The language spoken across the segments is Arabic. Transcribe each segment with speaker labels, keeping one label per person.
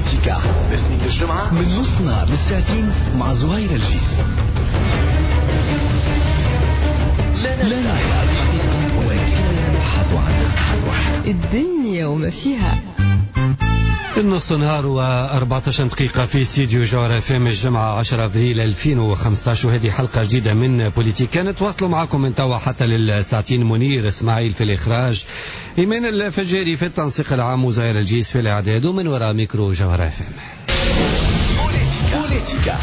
Speaker 1: بوليتيكا باثنين الجمعة من نص نهار للساعتين مع زهير الجيس. لا نعرف الحقيقة ولكننا نبحث عنها.
Speaker 2: الدنيا وما فيها.
Speaker 3: النص نهار و14 دقيقة في استديو جوهر FM الجمعة 10 أبريل 2015 وهذه حلقة جديدة من بوليتيكا. نتواصلوا معكم من توا حتى للساعتين. منير اسماعيل في الإخراج، إيمان الفجاري في التنسيق العام، وزهير الجيس في الإعداد، ومن وراء ميكرو جوهر FM. بوليتيكا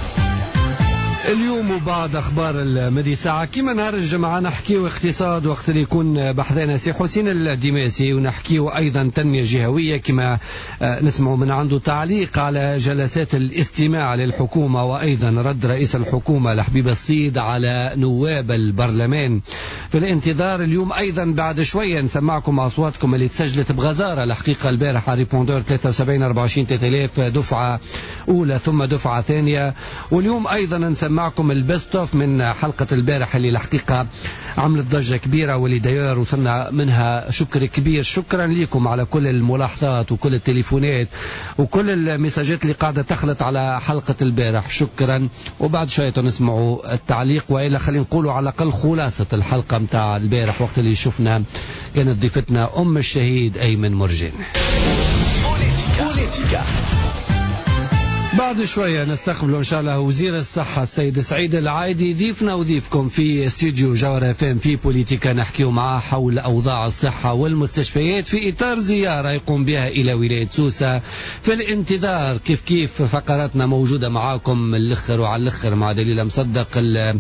Speaker 3: اليوم وبعد أخبار المدي ساعة كما نهار الجمعة نحكيو اقتصاد وقت اللي يكون بحثنا سي حسين الدماسي، ونحكيو أيضا تنمية جهوية كما نسمع من عنده تعليق على جلسات الاستماع للحكومة، وأيضا رد رئيس الحكومة لحبيب الصيد على نواب البرلمان في الانتظار. اليوم أيضا بعد شوية نسمعكم أصواتكم اللي تسجلت بغزارة الحقيقة البارحة ريبوندور 73 24 3000 دفعة أولى ثم دفعة ثانية. واليوم أيضا نسمعكم البيست اوف من حلقة البارحة اللي الحقيقة عملت ضجة كبيرة، واللي داير وصلنا منها شكر كبير. شكرا لكم على كل الملاحظات وكل التليفونات وكل المساجات اللي قاعدة تخلط على حلقة البارح، شكرا. وبعد شوية نسمعوا التعليق، وإلا خلينا نقولوا على الأقل خلاصة الحلقة متاع البارح وقت اللي شفنا كانت ضيفتنا أم الشهيد أيمن مرجان. بوليتيكا بعد شوية نستقبل إن شاء الله وزير الصحة السيد سعيد العايدي، ضيفنا وضيفكم في استوديو جوهر FM في بوليتيكا، نحكيو معاه حول أوضاع الصحة والمستشفيات في إطار زيارة يقوم بها إلى ولاية سوسة. في الانتظار كيف فقراتنا موجودة معاكم الأخر وعلى الأخر، مع دليل مصدق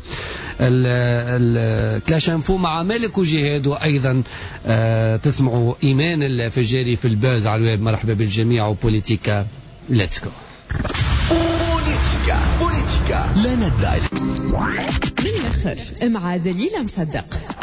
Speaker 3: الكلاشنفو مع مالك وجهاد، وأيضا تسمعوا إيمان الفجاري في الباز على الويب. مرحبا بالجميع وبوليتيكا ليتس جو.
Speaker 1: بوليتيكا لا ندعي
Speaker 2: بالآخر مع دليل مصدق.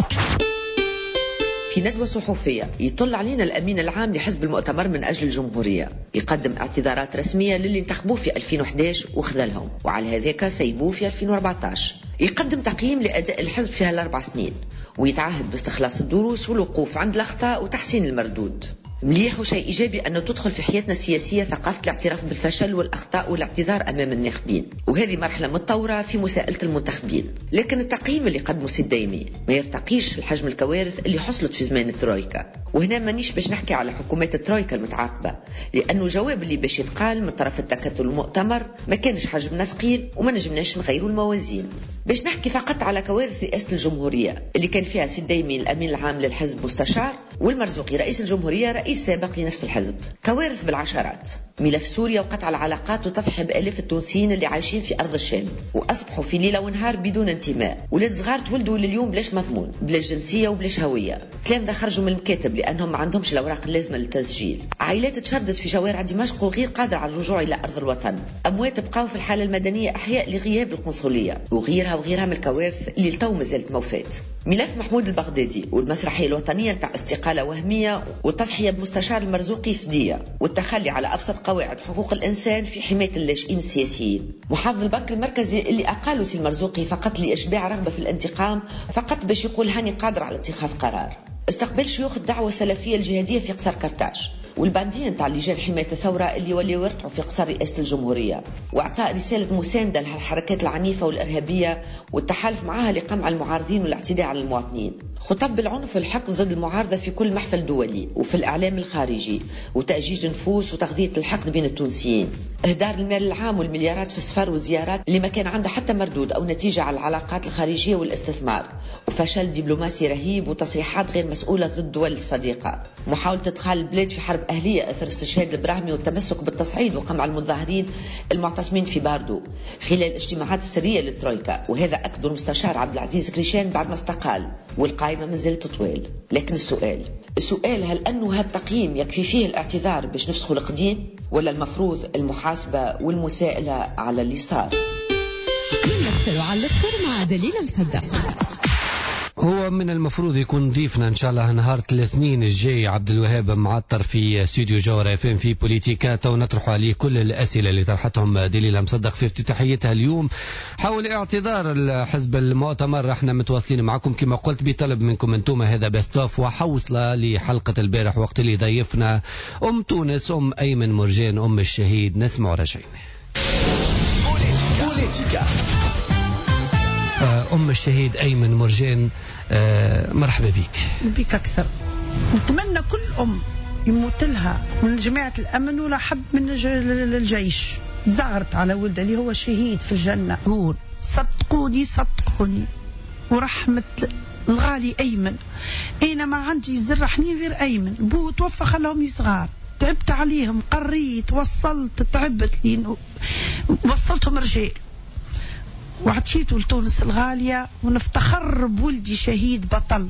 Speaker 4: في ندوة صحفية يطل علينا الأمين العام لحزب المؤتمر من أجل الجمهورية، يقدم اعتذارات رسمية للي انتخبوه في 2011 وخذلهم، وعلى هذاك سيبوه في 2014. يقدم تقييم لأداء الحزب في هال4 سنين، ويتعهد باستخلاص الدروس والوقوف عند الأخطاء وتحسين المردود. مليح وشيء إيجابي أن تدخل في حياتنا السياسية ثقافة الاعتراف بالفشل والأخطاء والاعتذار أمام الناخبين، وهذه مرحلة متطورة في مساءلة المنتخبين. لكن التقييم اللي قدمه سي الدايمي ما يرتقيش لحجم الكوارث اللي حصلت في زمان الترويكا. وهنا مانيش باش نحكي على حكومات الترويكا المتعاقبة، لأنه الجواب اللي باش يتقال من طرف التكتل المؤتمر ما كانش حجمنا ثقيل وما نجمناش نغيروا الموازين. باش نحكي فقط على كوارث رئاسة الجمهورية اللي كان فيها سي الدايمي الأمين العام للحزب مستشار، والمرزوقي رئيس الجمهورية رئيس سابق لنفس الحزب. كوارث بالعشرات: ملف سوريا وقطع العلاقات وتضحية بآلاف التونسيين اللي عايشين في أرض الشام وأصبحوا في ليلة ونهار بدون انتماء، ولاد صغار تولدوا لليوم بلاش مضمون، بلاش جنسية وبلاش هوية، تلامذة خرجوا من المكاتب لأنهم ما عندهمش الأوراق اللازمة للتسجيل، عائلات تشردت في شوارع دمشق وغير قادرة على الرجوع إلى أرض الوطن، أموات بقاوا في الحالة المدنية أحياء لغياب القنصلية، وغيرها من الكوارث اللي لتو مازالت موفات. ملف محمود البغدادي والمسرحية الوطنية تاع استقالة وهمية والتضحية بمستشار المرزوقي فدية، والتخلي على أبسط قواعد حقوق الإنسان في حماية اللاجئين السياسيين. محافظ البنك المركزي اللي أقالوا سي المرزوقي فقط لإشباع رغبة في الانتقام، فقط باش يقول هاني قادر على اتخاذ قرار. استقبال شيوخ الدعوة السلفية الجهادية في قصر كرتاج، والبانديين تاع لجان حماية الثورة اللي وليوا يرتعوا في قصر رئاسة الجمهورية، واعطاء رسالة مساندة للحركات العنيفة والإرهابية والتحالف معها لقمع المعارضين والاعتداء على المواطنين. خطب بالعنف والحقد ضد المعارضة في كل محفل دولي وفي الإعلام الخارجي، وتأجيج نفوس وتغذية الحقد بين التونسيين. إهدار المال العام والمليارات في السفر والزيارات اللي ما كان عنده حتى مردود أو نتيجة على العلاقات الخارجية والاستثمار، وفشل دبلوماسي رهيب وتصريحات غير مسؤولة ضد الدول الصديقة. محاولة إدخال البلاد في حرب أهلية أثر استشهاد البراهمي والتمسك بالتصعيد وقمع المظاهرين المعتصمين في باردو خلال الاجتماعات السرية للترويكا، وهذا أكد المستشار عبد العزيز كريشان بعد ما استقال، والقائمة من زالت طويل. لكن السؤال هل أنه هذا التقييم يكفي فيه الاعتذار باش نفسخوا القديم، ولا المفروض المحاسبة والمساءلة على اللي صار؟
Speaker 2: من الأخر وعلى الأخر مع دليل مصدق.
Speaker 3: هو من المفروض يكون ضيفنا ان شاء الله نهار الاثنين الجاي عبد الوهاب معطر في استوديو جوهر اف ام في بوليتيكا، ونطرح عليه كل الاسئله اللي طرحتهم دليل مصدق في افتتاحيتها اليوم حول اعتذار الحزب المؤتمر. احنا متواصلين معكم كما قلت بطلب منكم انتم، هذا بستوف وحوصله لحلقه البارح وقت اللي ضيفنا تونس ايمن مرجان الشهيد. نسمع راجعين.
Speaker 1: بوليتيكا.
Speaker 3: الشهيد أيمن مرجان، مرحبا
Speaker 5: بك أكثر. نتمنى كل يموت لها من جماعة الأمن ولا حد من الجيش زعرت على ولده اللي هو شهيد في الجنة. قول صدقوني ورحمة الغالي أيمن، أنا ما عندي زرحني غير أيمن. بو توفى خلاهم صغار، تعبت عليهم، قريت، وصلت، تعبت لين وصلتهم رجال وعطيته لتونس الغالية، ونفتخر بولدي شهيد بطل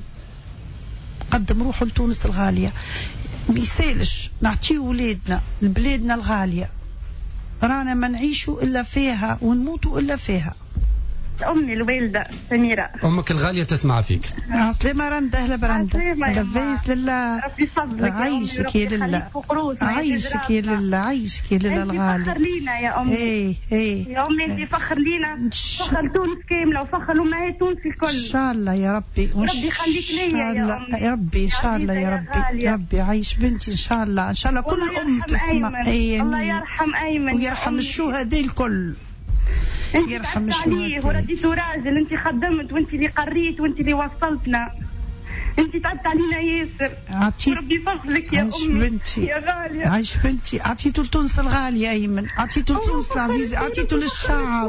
Speaker 5: قدم روحه لتونس الغالية. ميسالش نعطيه ولادنا لبلادنا الغالية، رانا ما نعيشوا إلا فيها ونموتوا إلا فيها.
Speaker 6: أمي الوالدة سميرة.
Speaker 3: أمك الغالية تسمع فيك.
Speaker 5: عسلامة رندة، أهلا برندة، لباس لله، عايشك يا لله، عايشك يا لله، عايشك يا لله الغالي.
Speaker 6: فخر لينا يا أمي. يا أمي أنت فخر لينا، فخر تونس كاملة وفخر أمهات تونس الكل.
Speaker 5: إن شاء الله يا ربي،
Speaker 6: وربي يخليك ليا يا أمي.
Speaker 5: يا ربي إن شاء الله يا ربي، يا ربي عايش بنتي إن شاء الله، إن شاء الله كل تسمع.
Speaker 6: الله يرحم أيمن
Speaker 5: ويرحم الشهداء الكل.
Speaker 6: انت تعبت عليه ورديتو راجل، انت خدمت وانت اللي قريت وانت اللي وصلتنا، انت تعبت علينا ياسر. وربي يفضلك يا امي
Speaker 5: بنتي.
Speaker 6: يا غاليه
Speaker 5: عايش بنتي. عطيته لتونس الغاليه ايمن، عطيته لتونس العزيزه، عطيته للشعب.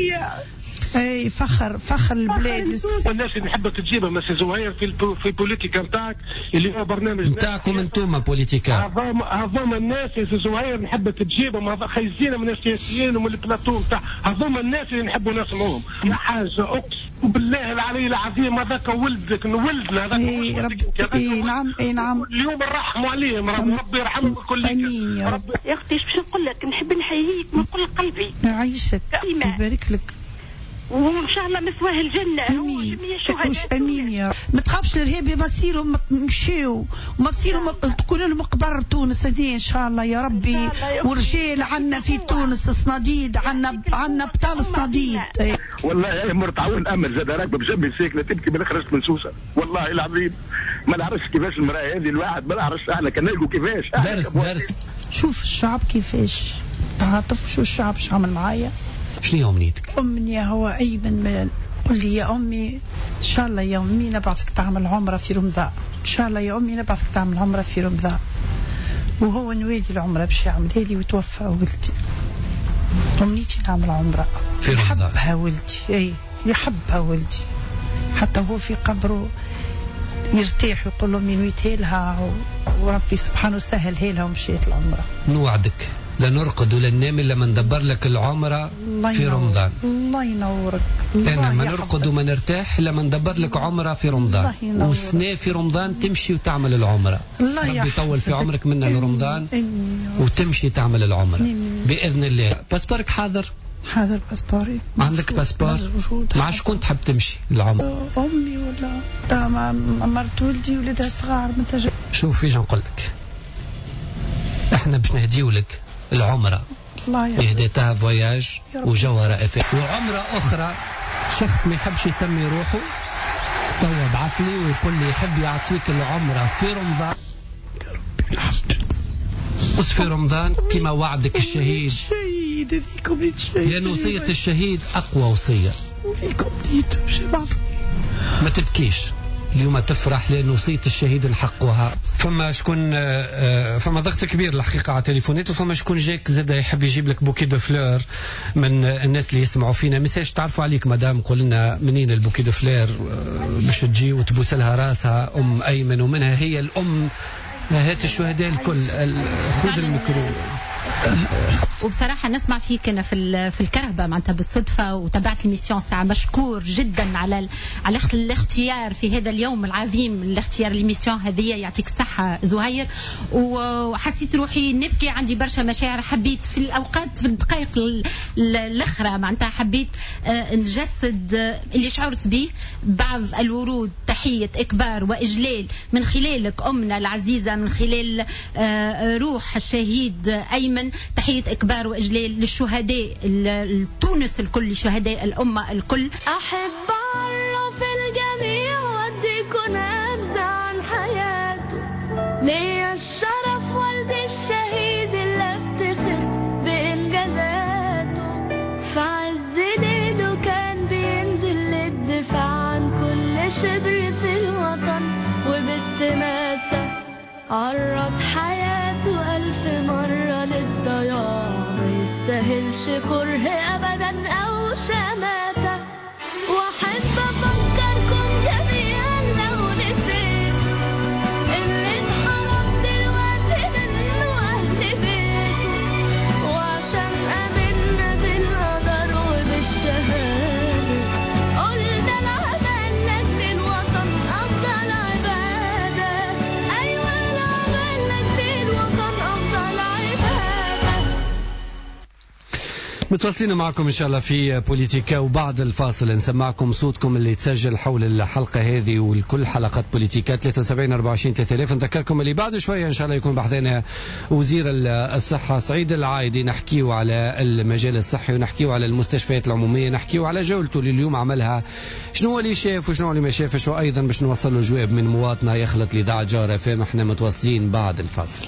Speaker 5: اي فخر البلاد.
Speaker 7: الناس اللي نحبك تجيبها مسا زهير في بوليتيكا نتاعك اللي هو برنامج
Speaker 3: نتاعكم انتم بوليتيكا.
Speaker 7: هذوما الناس يا زهير نحبك تجيبهم، خيزينا من السياسيين ومن البلاطو نتاع هذوما الناس اللي نحبوا نسمعوهم. يا حاجه اقسم بالله العلي العظيم هذاك ولدك ولدنا هذاك.
Speaker 5: نعم
Speaker 7: اليوم نرحموا عليهم، ربي يرحمهم الكل.
Speaker 6: يا اختي باش نقول لك، نحب نحييك من كل قلبي.
Speaker 5: يعيشك يبارك لك،
Speaker 6: وان شاء الله مسواه الجنه.
Speaker 5: امين يا رب. ما تخافش الارهاب، مصيرهم مشيو ومصيرهم تكون لهم قبر تونس هذه ان شاء الله يا ربي. ورجال عنا في تونس صناديد، عنا بطال صناديد.
Speaker 7: والله يا مرت عون امل زاد راكبه بجنبي ساكنه تبكي من خرجت من سوسه، والله العظيم ما نعرفش كيفاش المراه هذه الواحد ما نعرفش احنا كان نلقوا كيفاش.
Speaker 3: درس
Speaker 5: شوف الشعب كيفاش تعاطف، شو الشعب شو عمل معايا.
Speaker 3: شنو أمنيتك؟
Speaker 5: أمنية هو أيمن قل لي يا أمي إن شاء الله يا أمي نبعثك تعمل عمرة في رمضان، إن شاء الله يا أمي نبعثك تعمل عمرة في رمضان. وهو نوادي العمرة باش يعملها لي وتوفى ولدي. أمنيتي نعمل عمرة
Speaker 3: في رمضان.
Speaker 5: يحبها ولدي، يحبها ولدي، حتى هو في قبره يرتاح ويقول له من ويتيلها، وربي سبحانه سهلها لها ومشيت العمرة.
Speaker 3: نوعدك لا نرقد ولا ننام الا ما ندبر لك العمره في رمضان.
Speaker 5: الله ينورك.
Speaker 3: انا ما نرقد وما نرتاح الا ما ندبر لك عمره في رمضان، وسنه في رمضان تمشي وتعمل العمره. ربي يطول في عمرك منا لرمضان وتمشي تعمل العمره باذن الله. باسبورك حاضر
Speaker 5: باسبوري.
Speaker 3: عندك باسبور؟ مع شكون تحب تمشي العمره؟
Speaker 5: امي ولا مرت ولدي ولدها صغار.
Speaker 3: شوف ايش نقول لك، احنا باش نهديو لك العمرة يهديتها فواياج وجوهرة افاق، وعمرة اخرى شخص ما يحبش يسمي روحه توا بعث لي ويقول لي يحب يعطيك العمرة في رمضان.
Speaker 5: يا ربي الحمد
Speaker 3: بص في رمضان كما وعدك الشهيد. لأن وصية الشهيد أقوى وصية. ما تبكيش اليوم، تفرح لأن وصية الشهيد نحقوها. فما شكون فما ضغط كبير الحقيقة على تليفونات، وفما شكون جاك زاد يحب يجيب لك بوكي دو فلور من الناس اللي يسمعوا فينا. مساج تعرفوا عليك مدام، قول لنا منين البوكي دو فلور باش تجي وتبوس لها راسها أم أيمن، ومنها هي الأم هات الشهداء الكل خذ الميكرو.
Speaker 8: وبصراحة نسمع فيك أنا في الكرهبة معناتها بالصدفة وتابعت الميسيون ساعة. مشكور جدا على الاختيار في هذا اليوم العظيم، الاختيار الميسيون هذه. يعطيك الصحة زهير. وحسيت روحي نبكي، عندي برشا مشاعر. حبيت في الأوقات في الدقائق الأخرى معناتها حبيت نجسد اللي شعرت به. بعض الورود تحية إكبار وإجلال من خلالك أمنا العزيزة، من خلال روح الشهيد أيمن. تحية إكبار وإجلال للشهداء تونس الكل، شهداء الأمة الكل.
Speaker 9: أحب أعرف الجميع وأديكم نبذة عن حياته. ليا الشرف والدي الشهيد اللي افتخر بإنجازاته. في عز ليله كان بينزل للدفاع عن كل شبر في الوطن، وباستماتة عرض حياته 1000 مرة للضياع. ما يستاهلش كره أبدا أو شماتة. وأحب أفكركم جميعا لو نسيت اللي اتحرم دلوقتي منه أهل بيته. وعشان آمنا بالقدر وبالشهادة قلنا العمل لأجل الوطن أفضل عبادة. أيوة العمل لأجل الوطن أفضل عبادة.
Speaker 3: متواصلين معكم إن شاء الله في بوليتيكا، وبعد الفاصل نسمعكم صوتكم اللي تسجل حول الحلقة هذه والكل حلقات بوليتيكا 73 24 3000. نذكركم اللي بعد شوية إن شاء الله يكون بحثنا وزير الصحة سعيد العايدي، نحكيه على المجال الصحي ونحكيه على المستشفيات العمومية، نحكيه على جولته اللي اليوم عملها، شنو اللي شاف وشنو اللي ما شافش، وأيضا باش نوصل له جواب من مواطنة يخلط لإذاعة جارة. فهم احنا متواصلين بعد الفاصل.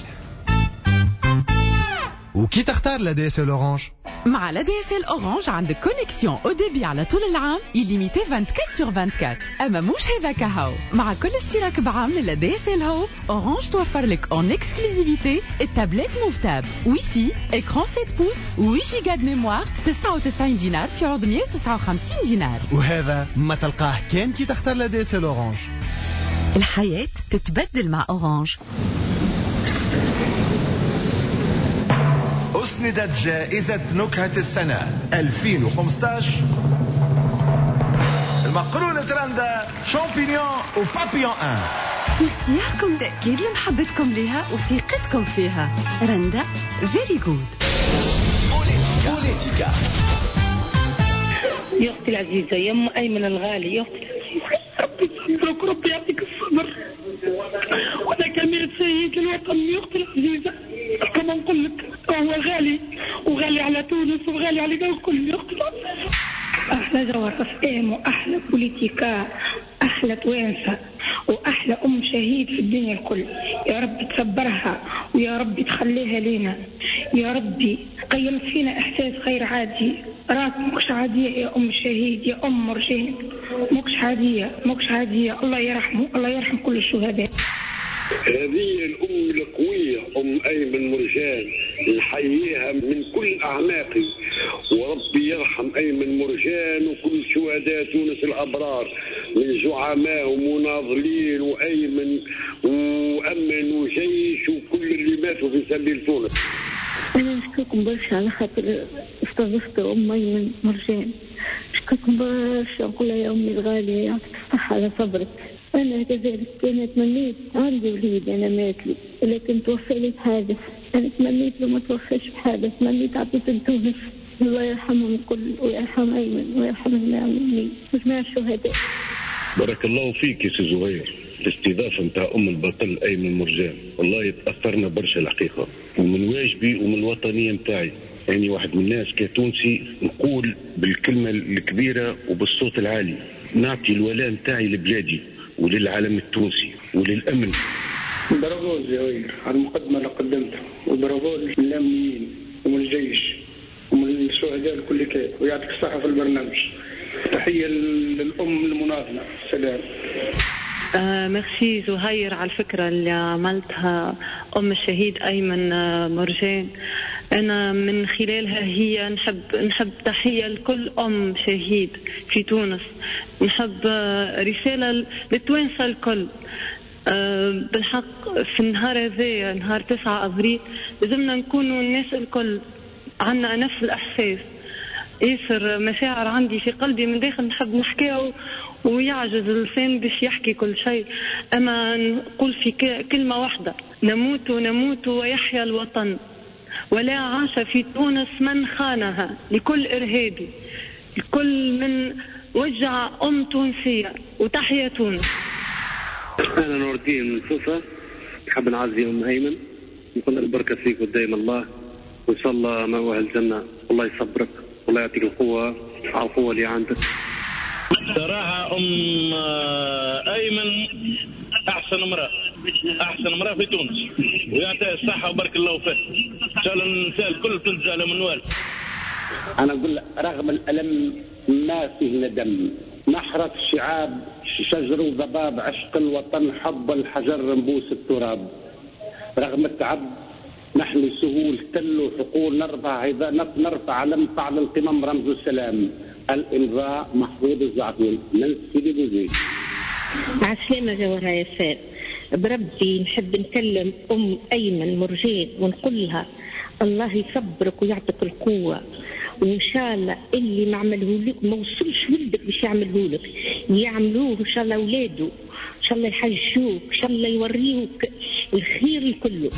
Speaker 1: وكي تختار لديسل أورانج؟
Speaker 10: مع لديسل أورانج عندك كونيكسيون أو ديبي على طول العام إليميتي 24/24. أما مش هذاك هاو، مع كل اشتراك بعام لديسل هو أورانج توفر لك اون اكسكلوزيفيتي التابلت موفتاب واي في اكران 7 بوس و8 جيجا د ميموار 99 دينار في عوض 159 دينار.
Speaker 1: وهذا ما تلقاه كان كي تختار لديسل أورانج.
Speaker 10: الحياة تتبدل مع أورانج.
Speaker 11: أسندت جائزة نكهة السنة 2015 المقرونة رندا شامبينيون وبابيون 1.
Speaker 10: في اختياركم تأكيد لمحبتكم لها وثقتكم فيها. رندا فيري جود.
Speaker 1: بوليتيكا.
Speaker 6: يا أختي العزيزة، يا أم أيمن الغالي، يا أختي العزيزة، ربي يصبرك وربي يعطيك الصبر. وأنا كاميرة سيد الوطن يا أختي العزيزة، كما نقول لك هو غالي، وغالي على تونس وغالي على الكل يا أختي العزيزة. أحلى جوهر أفئام وأحلى بوليتيكا، أحلى توانسة وأحلى أم شهيد في الدنيا الكل. يا رب تصبرها ويا رب تخليها لنا يا ربي. قيمت فينا إحساس غير عادي. راك مكش عادية يا أم شهيد، يا أم مرجان، مكش عادية مكش عادية. الله يرحمه، الله يرحم كل الشهداء.
Speaker 12: هذه الأم القوية أم أيمن مرجان، نحييها من كل أعماقي، وربي يرحم أيمن مرجان وكل شهداء تونس الأبرار من زعمائهم وناضلين وأيمن وأمن وجيش وكل اللي ماتوا في سبيل تونس.
Speaker 6: أنا نشكركم برشا على خاطر استضفت أم أيمن مرجان. نشكركم برشا، نقول يا أمي الغالية يعطيك الصحة على صبرك. أنا كذلك أنا تمنيت عندي وليد أنا ماتلي لكن توفى لي بحادث. أنا تمنيت له ما توفاش بحادث، تمنيت عطيت لتونس. الله يرحمهم الكل ويرحم أيمن ويرحم المؤمنين وجميع الشهداء.
Speaker 12: بارك الله فيك يا سي زهير. الاستضافة نتاع أم البطل أيمن مرجان والله تأثرنا برشا الحقيقة، ومن واجبي ومن الوطنية نتاعي يعني واحد من الناس كتونسي نقول بالكلمة الكبيرة وبالصوت العالي نعطي الولاء نتاعي لبلادي وللعالم التونسي وللأمن.
Speaker 7: برافو زهير على المقدمة اللي قدمتها، وبرافو للأمنيين ومن الجيش ومن الشهداء الكل كان، ويعطيك الصحة في البرنامج. تحية للأم المناضلة. سلام.
Speaker 6: ميرسي زهير على الفكرة اللي عملتها أم الشهيد أيمن مرجان. أنا من خلالها هي نحب تحية لكل أم شهيد في تونس. نحب رسالة للتوانسة الكل.
Speaker 13: بالحق في النهار هذا نهار 9 أبريل لازمنا نكونوا الناس الكل عنا نفس الإحساس. ياسر مشاعر عندي في قلبي من داخل نحب نحكيها ويعجز اللسان باش يحكي كل شيء، أما نقول في كلمة واحدة: نموت نموت ويحيا الوطن، ولا عاش في تونس من خانها. لكل إرهابي، لكل من وجع تونسية، وتحيا تونس.
Speaker 12: أنا نور الدين من صوصة، نحب نعزي أم أيمن، نقول البركة فيك ودايم الله، وإن شاء الله مأوى الجنة. الله يصبرك والله يعطيك القوة على القوة اللي عندك.
Speaker 14: صراحة أم أيمن أحسن امرأة في تونس، ويعطيها الصحة وبارك الله فيها. إن شاء الله النساء الكل تنزع على منوال.
Speaker 15: أنا أقول رغم الألم ما فيه ندم، نحرث شعاب شجر وضباب، عشق الوطن حب الحجر نبوس التراب. رغم التعب نحمي سهول تل وحقول، نرفع علم فعل القمم رمز السلام. الإمضاء محفوظ الزعفون من سيدي بوزيد.
Speaker 16: عسلامة جوهرة ياسر، بربي نحب نكلم أم أيمن مرجان ونقول لها الله يصبرك ويعطيك القوة، وإن شاء الله اللي ما عمله لك ما وصلش ولدك باش يعمله لك، يعملوه إن شاء الله أولاده، إن شاء الله يحجوك، إن شاء الله يوريوك الخير كله.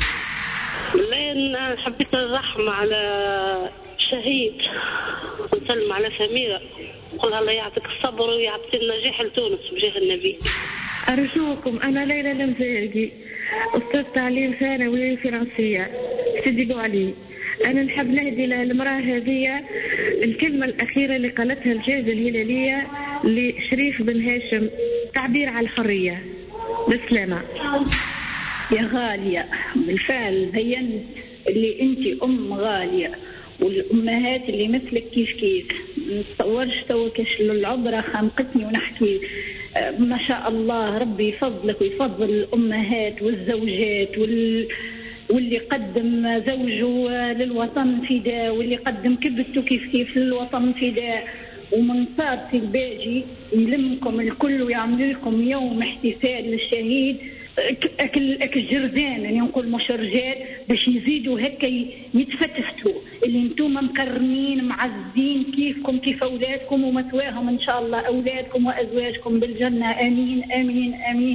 Speaker 17: والله حبيت الرحمة على شهيد ونسلم على سميرة، نقول الله يعطيك الصبر ويعطي النجاح لتونس بجاه النبي.
Speaker 18: أرجوكم، أنا ليلى المزارقي، أستاذ تعليم ثانوي فرنسية، صدقوا علي. أنا نحب نهدي للمرأة هذه الكلمة الأخيرة اللي قالتها الجائزة الهلالية لشريف بن هاشم، تعبير على الحرية. بالسلامة
Speaker 19: يا غالية، بالفعل بينت اللي أنت أم غالية، والأمهات اللي مثلك كيف نتصورش توا كاش العبرة خانقتني ونحكي ما شاء الله. ربي يفضلك ويفضل الأمهات والزوجات واللي قدم زوجه للوطن فداء، واللي قدم كبسته كيف للوطن فداء. ومن صار في الباجي يلمكم الكل ويعمل لكم يوم احتفال للشهيد أكل جرذان، يعني نقول مش رجال، باش يزيدوا هكا يتفتفتوا اللي انتم مكرمين معزين كيفكم كيف أولادكم، ومثواهم إن شاء الله أولادكم وأزواجكم بالجنة. آمين آمين آمين.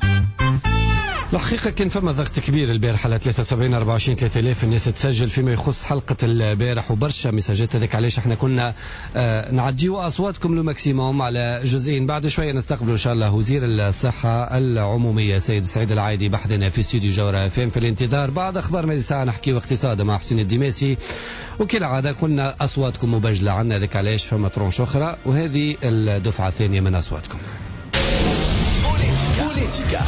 Speaker 3: الحقيقة كان فما ضغط كبير البارح على 73 24 3000 الناس تسجل فيما يخص حلقة البارح، وبرشا مساجات. هذاك علاش احنا كنا نعديو أصواتكم لو ماكسيموم على جزئين. بعد شوية نستقبل إن شاء الله وزير الصحة العمومية سيد سعيد العايدي بحثنا في استوديو جورة FM. في الانتظار بعد أخبار مالي ساعة نحكي اقتصاد مع حسين الدماسي، وكالعادة قلنا أصواتكم مبجلة عنا، هذاك علاش فما ترونش أخرى، وهذه الدفعة الثانية من أصواتكم.
Speaker 1: بوليتيكا.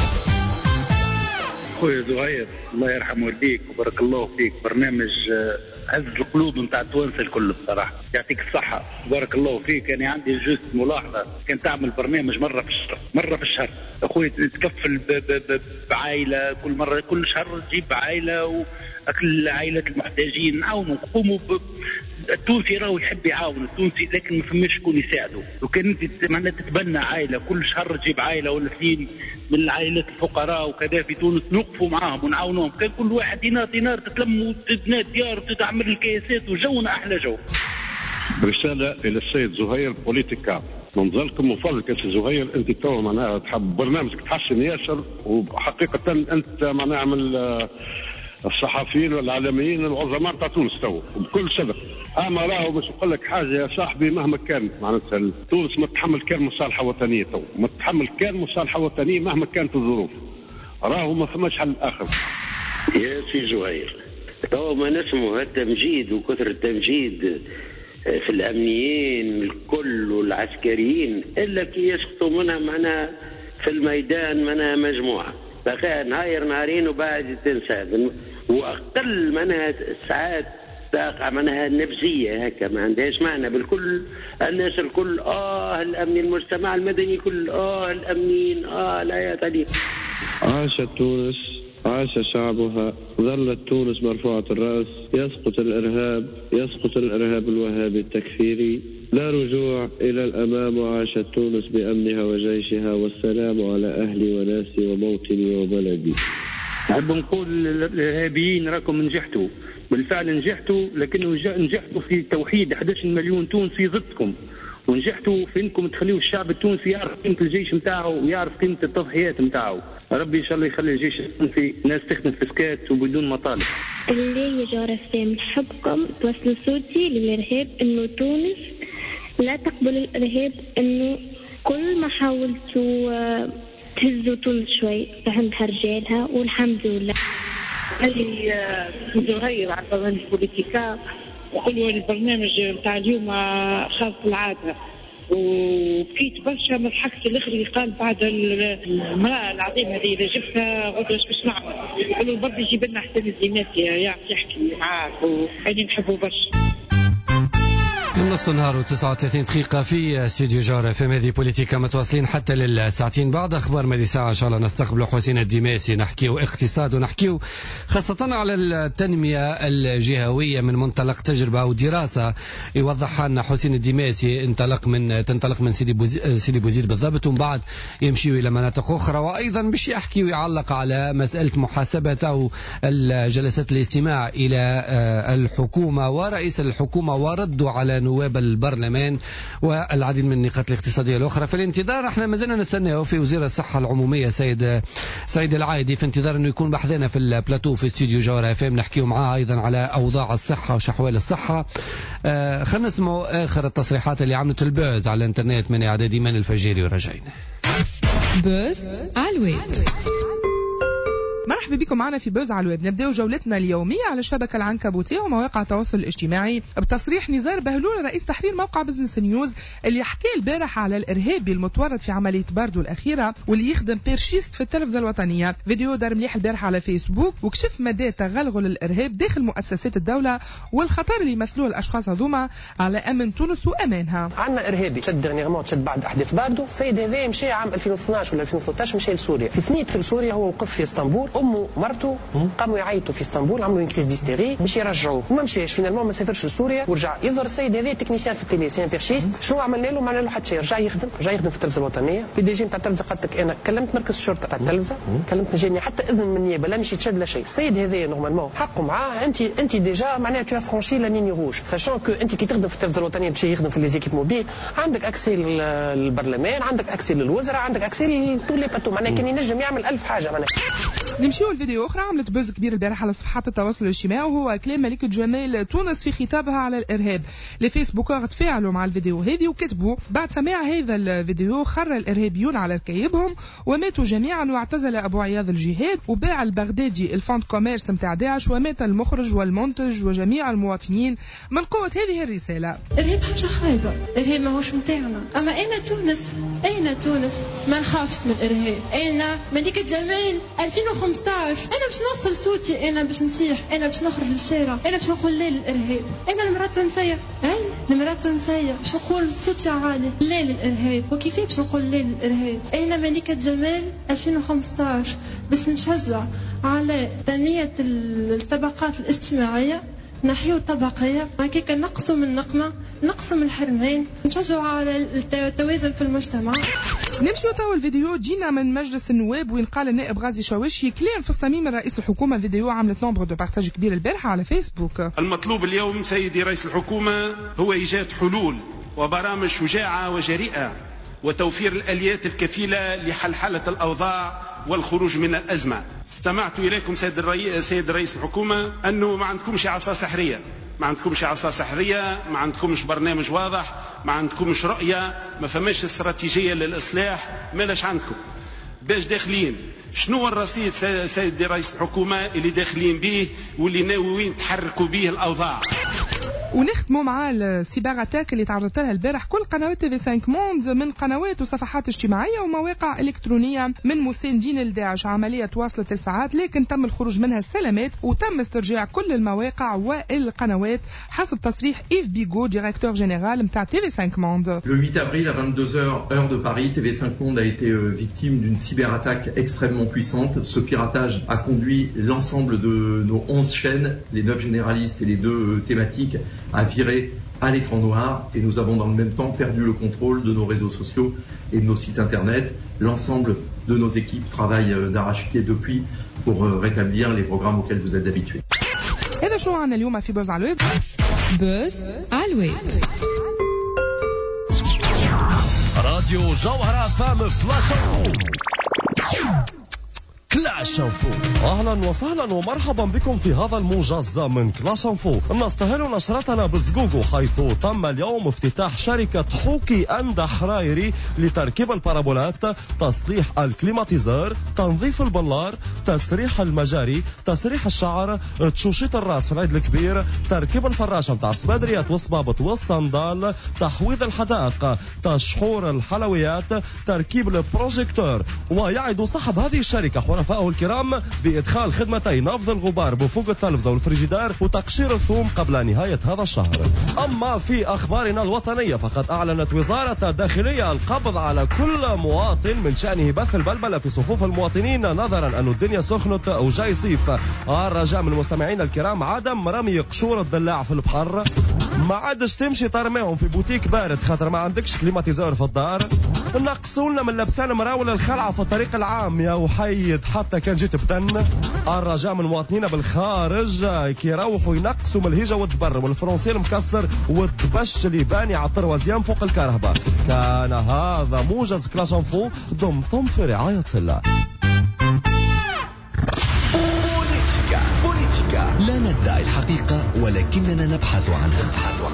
Speaker 20: خويا زهير الله يرحم والديك وبارك الله فيك، برنامج هز القلوب نتاع التوانسه الكل بصراحه، يعطيك الصحه وبارك الله فيك. يعني عندي جزء ملاحظه، كان تعمل برنامج مره في الشهر اخوي، تكفل بعائله كل شهر تجيب عائله واكل عائله المحتاجين، نعاونوا نقوموا التونسي راهو يحب يعاون التونسي، لكن ما فماش شكون يساعده. لو كان انت معناتها تتبنى عائله كل شهر تجيب عائله ولا اثنين من العائلات الفقراء وكذا في تونس، نوقفوا معاهم ونعاونوهم. كان كل واحد دينار تتلم وتبنى ديار وتتعمل الكياسات وجونا احلى جو.
Speaker 12: رساله الى السيد زهير بوليتيكا، منزلكم وفضلك يا سي زهير، انت تو معناها تحب برنامجك تحسن ياسر، وحقيقه انت معناها من الصحفيين والإعلاميين العظماء تاع تونس تو بكل صدق. اما راهو باش نقول لك حاجه يا صاحبي، مهما كان معناتها تونس ما تتحمل كان مصالحه وطنيه، تو ما تتحمل كان مصالحه وطنيه مهما كانت الظروف، راهو ما فماش حل اخر. يا سي زهير تو ما نسمو التمجيد وكثر التمجيد في الامنيين الكل والعسكريين الا كي يسقطوا منها معناها في الميدان معناها مجموعه، بقى نهاير نهارين وبعد تنسى، واقل منها ساعات تقع منها النفسيه هكا ما عندهاش معنى بالكل. الناس الكل الامن، المجتمع المدني كل الامنيين لا يا تليق. عاشت تونس عاش شعبها، ظلت تونس مرفوعة الرأس، يسقط الإرهاب، يسقط الإرهاب الوهابي التكفيري، لا رجوع إلى الأمام، وعاشت تونس بأمنها وجيشها، والسلام على أهلي وناسي وموطني وبلدي.
Speaker 20: نحب نقول للإرهابيين راكم نجحتوا، بالفعل نجحتوا، لكنه نجحتوا في توحيد 11 مليون تونسي ضدكم، ونجحتوا في انكم تخليوا الشعب التونسي يعرف قيمه الجيش نتاعو ويعرف قيمه التضحيات نتاعو. ربي ان شاء الله يخلي الجيش التونسي ناس تخدم في سكات وبدون مطالب.
Speaker 16: اللي يا جارفين نحبكم توصلوا صوتي للارهاب انه تونس لا تقبل الارهاب، انه كل ما حاولتوا تهزوا تونس شوي فهمتها رجالها والحمد لله.
Speaker 13: هذه زهير على برنامج بوليتيكا، وقلوا البرنامج نتاع اليوم خاص العاده، وبكيت برشا من حكت الاخري قال بعد المراه العظيمه هذه اذا جبتها غدوه باش نعمل، قالوا بربي يجيب لنا حسين الزيناتي يعرف يحكي معاك واني نحبه برشا.
Speaker 3: نص النهار و39 دقيقة في استوديو جارة في هذه بوليتيكا، متواصلين حتى للساعتين. بعد أخبار مدي ساعة إن شاء الله نستقبل حسين الدماسي، نحكيو اقتصاد ونحكيو خاصة على التنمية الجهوية من منطلق تجربة أو دراسة يوضحها لنا حسين الدماسي تنطلق من سيدي بوزيد بالضبط، ومن بعد يمشي إلى مناطق أخرى، وأيضا باش يحكي ويعلق على مسألة محاسبة أو جلسات الاستماع إلى الحكومة ورئيس الحكومة ورده على نواب البرلمان والعديد من النقاط الاقتصادية الأخرى. في الانتظار احنا ما زلنا نستناه في وزير الصحة العمومية سيد العايدي، في انتظار انه يكون بحذنا في البلاتو في استوديو جوهرة FM، نحكيه معاه ايضا على اوضاع الصحة وشحوال الصحة. خلينا نسمعوا اخر التصريحات اللي عملت البوز على الانترنت من اعداد ايمان الفجيري ورجعنا.
Speaker 2: بوز على الويب.
Speaker 21: مرحبا بكم معنا في بوز على الويب. نبدأ جولتنا اليومية على الشبكة العنكبوتية ومواقع التواصل الاجتماعي بتصريح نزار بهلول رئيس تحرير موقع بزنس نيوز اللي حكى البارح على الإرهابي المتورط في عملية باردو الأخيرة واللي يخدم بيرشيست في التلفزة الوطنية. فيديو دار مليح البارح على فيسبوك وكشف مدى تغلغل الإرهاب داخل مؤسسات الدولة والخطر اللي يمثلوه الأشخاص هذوما على أمن تونس وأمانها.
Speaker 22: عندنا إرهابي تشد بعد أحداث باردو، السيد هذا مشى عام 2012 ولا 2013 مشى لسوريا، في ثنيت في سوريا هو وقف في اسطنبول، امه مرته قاموا يعيطوا في اسطنبول، عملوا ان كريز ديستيري باش يرجعوه، وما مشاش فينالمون، ما سافرش لسوريا ورجع. يظهر السيد هذا تكنيسيان في التيلي سي ان بيرشيست. شنو عملنا له؟ ما عملنا له حتى شيء، رجع يخدم في التلفزه الوطنيه. بي دي جي نتاع التلفزه قالت لك انا كلمت مركز الشرطه تاع التلفزه، كلمت ما جاني حتى اذن من النيابه، لا مشيت شاد لا شيء. السيد هذا نورمالمون حقه معاه، انت ديجا معناها تو فرانشي لا ليني روج، ساشون كو انت كي تخدم في التلفزه الوطنيه باش يخدم في لي زيكيب موبيل، عندك اكسي للبرلمان، عندك اكسي للوزراء، عندك اكسي لتو لي باتو، معناها كان ينجم يعمل 1000 حاجه. معناها
Speaker 21: نمشيو الفيديو اخرى عملت بوز كبير البارح على صفحات التواصل الاجتماعي، وهو كلام ملكة جمال تونس في خطابها على الارهاب. لي فيسبوكر تفاعلوا مع الفيديو هذه وكتبوا بعد سماع هذا الفيديو خر الارهابيون على ركايبهم وماتوا جميعا، واعتزل ابو عياض الجهاد، وباع البغدادي الفونت كوميرس نتاع داعش، ومات المخرج والمنتج وجميع المواطنين من قوة هذه الرسالة.
Speaker 23: الارهاب حاجة خايبة، الارهاب ماهوش متاعنا، اما انا تونس ما نخافش من الارهاب. انا ملكة جمال 2015 انا باش نوصل صوتي، انا باش نصيح، انا باش نخرج للشارع، انا باش نقول لا للارهاب. انا المرأة التونسية، المرأة التونسية باش نقول صوتي عالي لا للارهاب. وكيف باش نقول لا للارهاب؟ انا ملكة جمال 2015 باش نشجع على تنمية الطبقات الاجتماعية، نحيو الطبقية، هكاك نقصوا من النقمة، نقصوا من الحرمان، نشجعوا على التوازن في المجتمع.
Speaker 21: نمشيو توا الفيديو جينا من مجلس النواب وين قال النائب غازي شاوشي كلام في الصميم من رئيس الحكومة. فيديو عملت نومبر دو بارتاج كبير البارحة على فيسبوك.
Speaker 24: المطلوب اليوم سيدي رئيس الحكومة هو إيجاد حلول وبرامج شجاعة وجريئة وتوفير الآليات الكفيلة لحلحلة الأوضاع والخروج من الأزمة. استمعت إليكم سيد رئيس الحكومة أنه ما عندكمش عصا سحرية، ما عندكمش برنامج واضح، ما عندكمش رؤية، ما فماش استراتيجية للإصلاح، مالاش عندكم باش داخلين. شنو الرصيد سيد رئيس الحكومة اللي داخلين به واللي ناويين تحركوا به الأوضاع؟
Speaker 21: ونختموا مع السيبر اتاك اللي تعرضت لها البارح كل قنوات تي في 5 موند من قنوات وصفحات اجتماعيه ومواقع الكترونيه من مساندين لداعش. عمليه تواصلت الساعات لكن تم الخروج منها السلامات وتم استرجاع كل المواقع والقنوات حسب تصريح إيف بيغو ديريكتور جينيرال نتاع تي في 5 موند.
Speaker 4: Le 8 avril à 22h heure de Paris, TV5 Monde a été victime d'une cyberattaque extrêmement puissante. Ce piratage a conduit l'ensemble de nos 11 chaînes, les 9 généralistes et les 2 thématiques, à virer à l'écran noir et nous avons dans le même temps perdu le contrôle de nos réseaux sociaux et de nos sites internet. L'ensemble de nos équipes travaillent d'arrache-pied depuis pour rétablir les programmes auxquels vous êtes habitués.
Speaker 21: هذا شنو عنا اليوم في بوز على الويب؟
Speaker 2: بوز على الويب.
Speaker 5: راديو جوهرة فام كلاش انفو. اهلا وسهلا ومرحبا بكم في هذا الموجز من كلاش انفو. نستهل نشرتنا بزقوقو حيث تم اليوم افتتاح شركة حوكي اند حرايري لتركيب البارابولات، تصليح الكليماتيزر، تنظيف البلار، تسريح المجاري، تسريح الشعر، تشوشيط الراس في العيد الكبير، تركيب الفراشة متاع سبادريات وصبابط والصندال، تحويض الحدائق، تشحور الحلويات، تركيب البروجيكتور. ويعد صاحب هذه الشركة حرفائه الكرام بإدخال خدمتي نفض الغبار بفوق التلفزة والفريجيدار وتقشير الثوم قبل نهاية هذا الشهر. أما في أخبارنا الوطنية فقد أعلنت وزارة الداخلية القبض على كل مواطن من شأنه بث البلبلة في صفوف المواطنين نظرا أن الدنيا سخنت وجاي صيف. الرجاء من المستمعين الكرام عدم رمي قشور الضلاع في البحر، ما عادش تمشي ترميهم في بوتيك بارد خاطر ما عندكش كليماتيزور في الدار، نقصولنا من لبسان مراول الخلعة في الطريق العام يا وحيد حتى كان جيت بدن. الرجاء من مواطنينا بالخارج كي يروحوا ينقصوا من الهيجة والدبر والفرنسي المكسر والدبش اللي باني على الطروازيام فوق الكهرباء. كان هذا موجز كلاش انفو، دمتم في رعاية الله.
Speaker 1: بوليتيكا لا ندعي الحقيقة ولكننا نبحث عنها.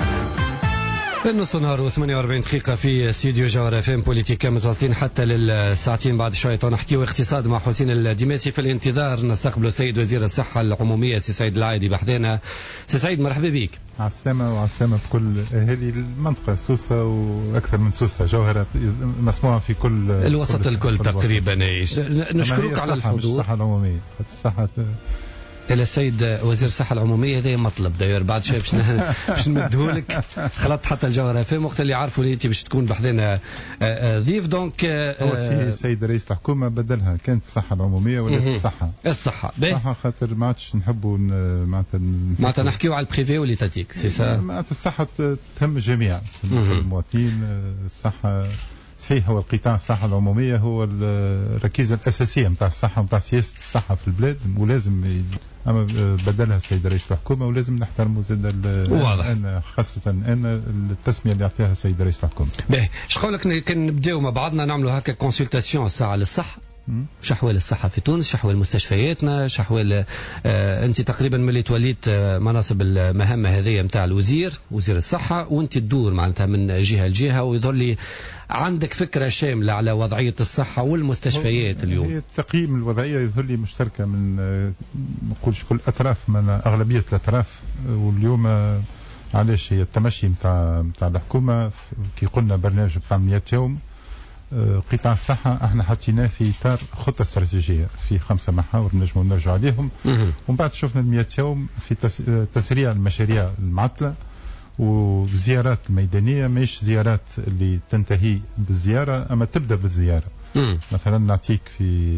Speaker 3: النص نهار و48 دقيقة في استوديو جوهرة فام بوليتيكا، متواصلين حتى للساعتين بعد شوية ونحكيو اقتصاد مع حسين الدماسي. في الانتظار نستقبل السيد وزير الصحة العمومية سي سعيد العايدي بحدنا. سي سعيد مرحبا بك.
Speaker 8: عالسلامة وعالسلامة بكل هذه المنطقة سوسة وأكثر من سوسة جوهرة مسموعة في كل
Speaker 3: الوسط الكل تقريبا. نشكرك على الحضور.
Speaker 8: الصحة العمومية الصحة
Speaker 3: إلى السيد وزير الصحة العمومية هذا مطلب داير بعد شوي باش نمدهولك خلطت حتى الجوهرة فهم وقت اللي عارفوا اللي أنت باش تكون بحذنا ضيف. دونك
Speaker 8: السيد رئيس الحكومة بدلها كانت الصحة العمومية ولات
Speaker 3: الصحة
Speaker 8: خاطر ما عادش نحبوا
Speaker 3: معناتها نحكيو على البريفي واللي تاتيك
Speaker 8: معناتها الصحة تهم الجميع المواطنين. الصحة صحيح هو القطاع الصحة العمومية هو الركيزة الأساسية متاع الصحة متاع سياسة الصحة في البلاد، ولازم أما بدلها السيد رئيس الحكومة ولازم نحترموا زاد خاصة أن التسمية اللي يعطيها السيد رئيس الحكومة.
Speaker 3: باهي اش قولك كان نبداو مع بعضنا نعملوا هكا كونسلتاسيون الساعة للصحة. شحوال الصحة في تونس، شحوال مستشفياتنا، شحوال أنت تقريبا ملي توليت مناصب المهمة هذه متاع وزير الصحة وأنت تدور معناتها من جهة لجهة ويظهر لي عندك فكرة شاملة على وضعية الصحة والمستشفيات اليوم.
Speaker 8: هي التقييم الوضعية يظهر لي مشتركة من نقولش كل أطراف من أغلبية الأطراف. واليوم علاش هي التمشي متاع الحكومة كي قلنا برنامج بتاع 100 يوم قطاع الصحة احنا حطيناه في إطار خطة استراتيجية في 5 محاور نجموا نرجع عليهم. ومن بعد شفنا 100 يوم في تسريع المشاريع المعطلة وزيارات الميدانية، مش زيارات اللي تنتهي بالزيارة أما تبدأ بالزيارة. مثلا نعطيك في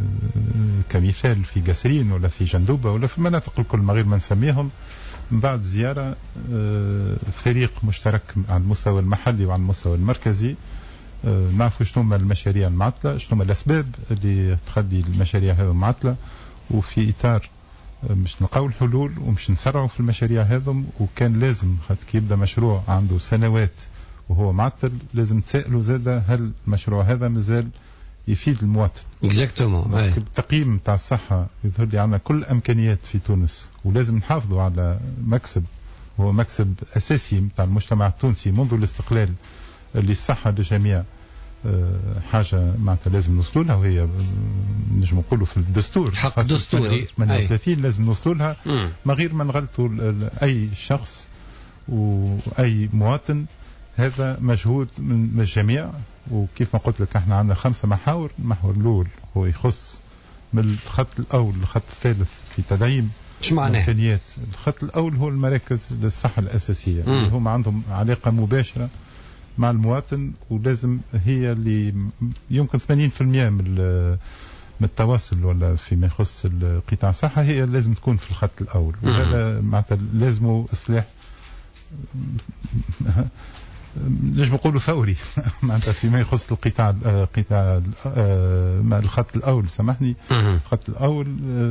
Speaker 8: كمثال في قسرين ولا في جندوبة ولا في المناطق الكل ما غير ما نسميهم، من بعد زيارة فريق مشترك على المستوى المحلي وعلى المستوى المركزي نعرفوا شنو المشاريع المعطلة، شنو الأسباب اللي تخلي المشاريع هذه معطلة، وفي إطار مش نلقاو الحلول ومش نسرعوا في المشاريع هذم. وكان لازم خاطر كي يبدا مشروع عنده سنوات وهو معطل لازم تسألوا زاده هل المشروع هذا مازال يفيد المواطن. التقييم تاع الصحة يظهر لي عندنا كل الإمكانيات في تونس ولازم نحافظوا على مكسب هو مكسب أساسي تاع المجتمع التونسي منذ الاستقلال اللي الصحة للجميع حاجة معناتها لازم نوصلوا لها، وهي نجم نقولوا في الدستور
Speaker 3: حق دستوري
Speaker 8: 38 لازم نوصلوا لها ما غير ما نغلطوا أي شخص وأي مواطن. هذا مجهود من الجميع. وكيف ما قلت لك احنا عندنا 5 محاور. المحور الأول هو يخص من الخط الأول للخط الثالث في تدعيم إمكانيات. الخط الأول هو المراكز للصحة الأساسية اللي هم عندهم علاقة مباشرة مع المواطن، ولازم هي اللي يمكن 80% من التواصل ولا فيما يخص القطاع الصحة هي لازم تكون في الخط الأول. وهذا معناتها لازمه إصلاح نجم نقولوا ثوري معناتها فيما يخص القطاع الخط الأول. سامحني، الخط الأول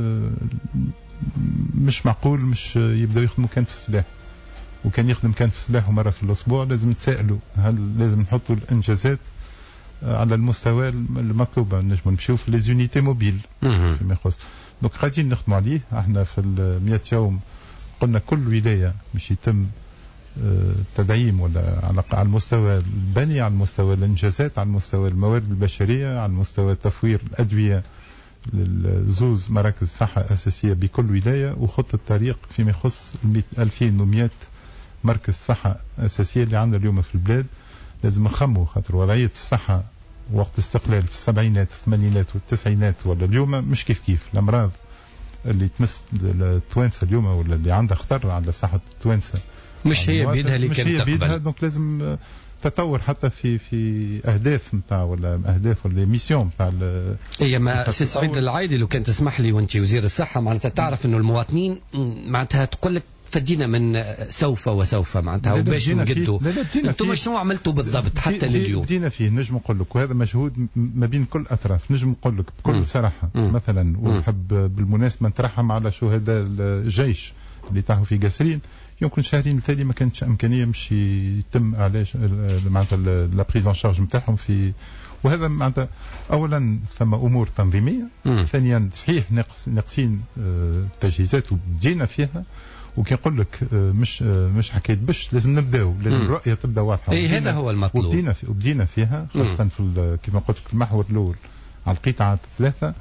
Speaker 8: مش معقول مش يبدأ يخدموا كان في الصباح، وكان يخدم كان في الصباح ومرة في الأسبوع. لازم نتسائلوا هل لازم نحطوا الإنجازات على المستوى المطلوب. نجم نمشيو في ليزونيتي موبيل فيما يخص. دونك قاعدين نخدموا عليه. احنا في 100 يوم قلنا كل ولاية مش يتم تدعيم ولا على المستوى البني، على المستوى الإنجازات، على المستوى الموارد البشرية، على المستوى تفوير الأدوية للزوز مراكز صحة أساسية بكل ولاية. وخط الطريق فيما يخص 2100 مركز صحة أساسية اللي عندنا اليوم في البلاد. لازم نخمو خاطر وضعية الصحة وقت استقلال في السبعينات والثمانينات والتسعينات ولا اليوم مش كيف. الأمراض اللي تمس التوانسة اليوم ولا اللي عندها خطر على صحة التوانسة
Speaker 3: مش هي بيدها اللي كانت تقبل.
Speaker 8: دونك لازم تطور حتى في اهداف نتاع ولا اهداف ولا ميسيون نتاع.
Speaker 3: هي ما سي سعيد العايدي لو كان تسمح لي وانت وزير الصحه معناتها تعرف انه المواطنين معناتها تقول لك فدينا من سوف وسوف معناتها وباش نقدوا. انتم شنو عملتوا بالضبط حتى لليوم؟
Speaker 8: بدينا فيه. نجم نقول لك وهذا مجهود ما بين كل الاطراف. نجم نقول لك بكل صراحه مثلا ونحب بالمناسبه نترحم على شهداء الجيش اللي طاحوا في قسرين. يمكن شهرين التالي ما كانتش امكانيه مش يتم علاج معناتها لا بريزون شارج نتاعهم في. وهذا معناتها اولا ثم امور تنظيميه. ثانيا صحيح ناقصين تجهيزات وبدينا فيها. وكي نقول لك مش حكايه بش لازم نبداو. لازم الرؤيه تبدا واضحه.
Speaker 3: هذا هو المطلوب.
Speaker 8: وبدينا فيها خاصه في كما قلت لك المحور الاول على القطاعات الثلاثه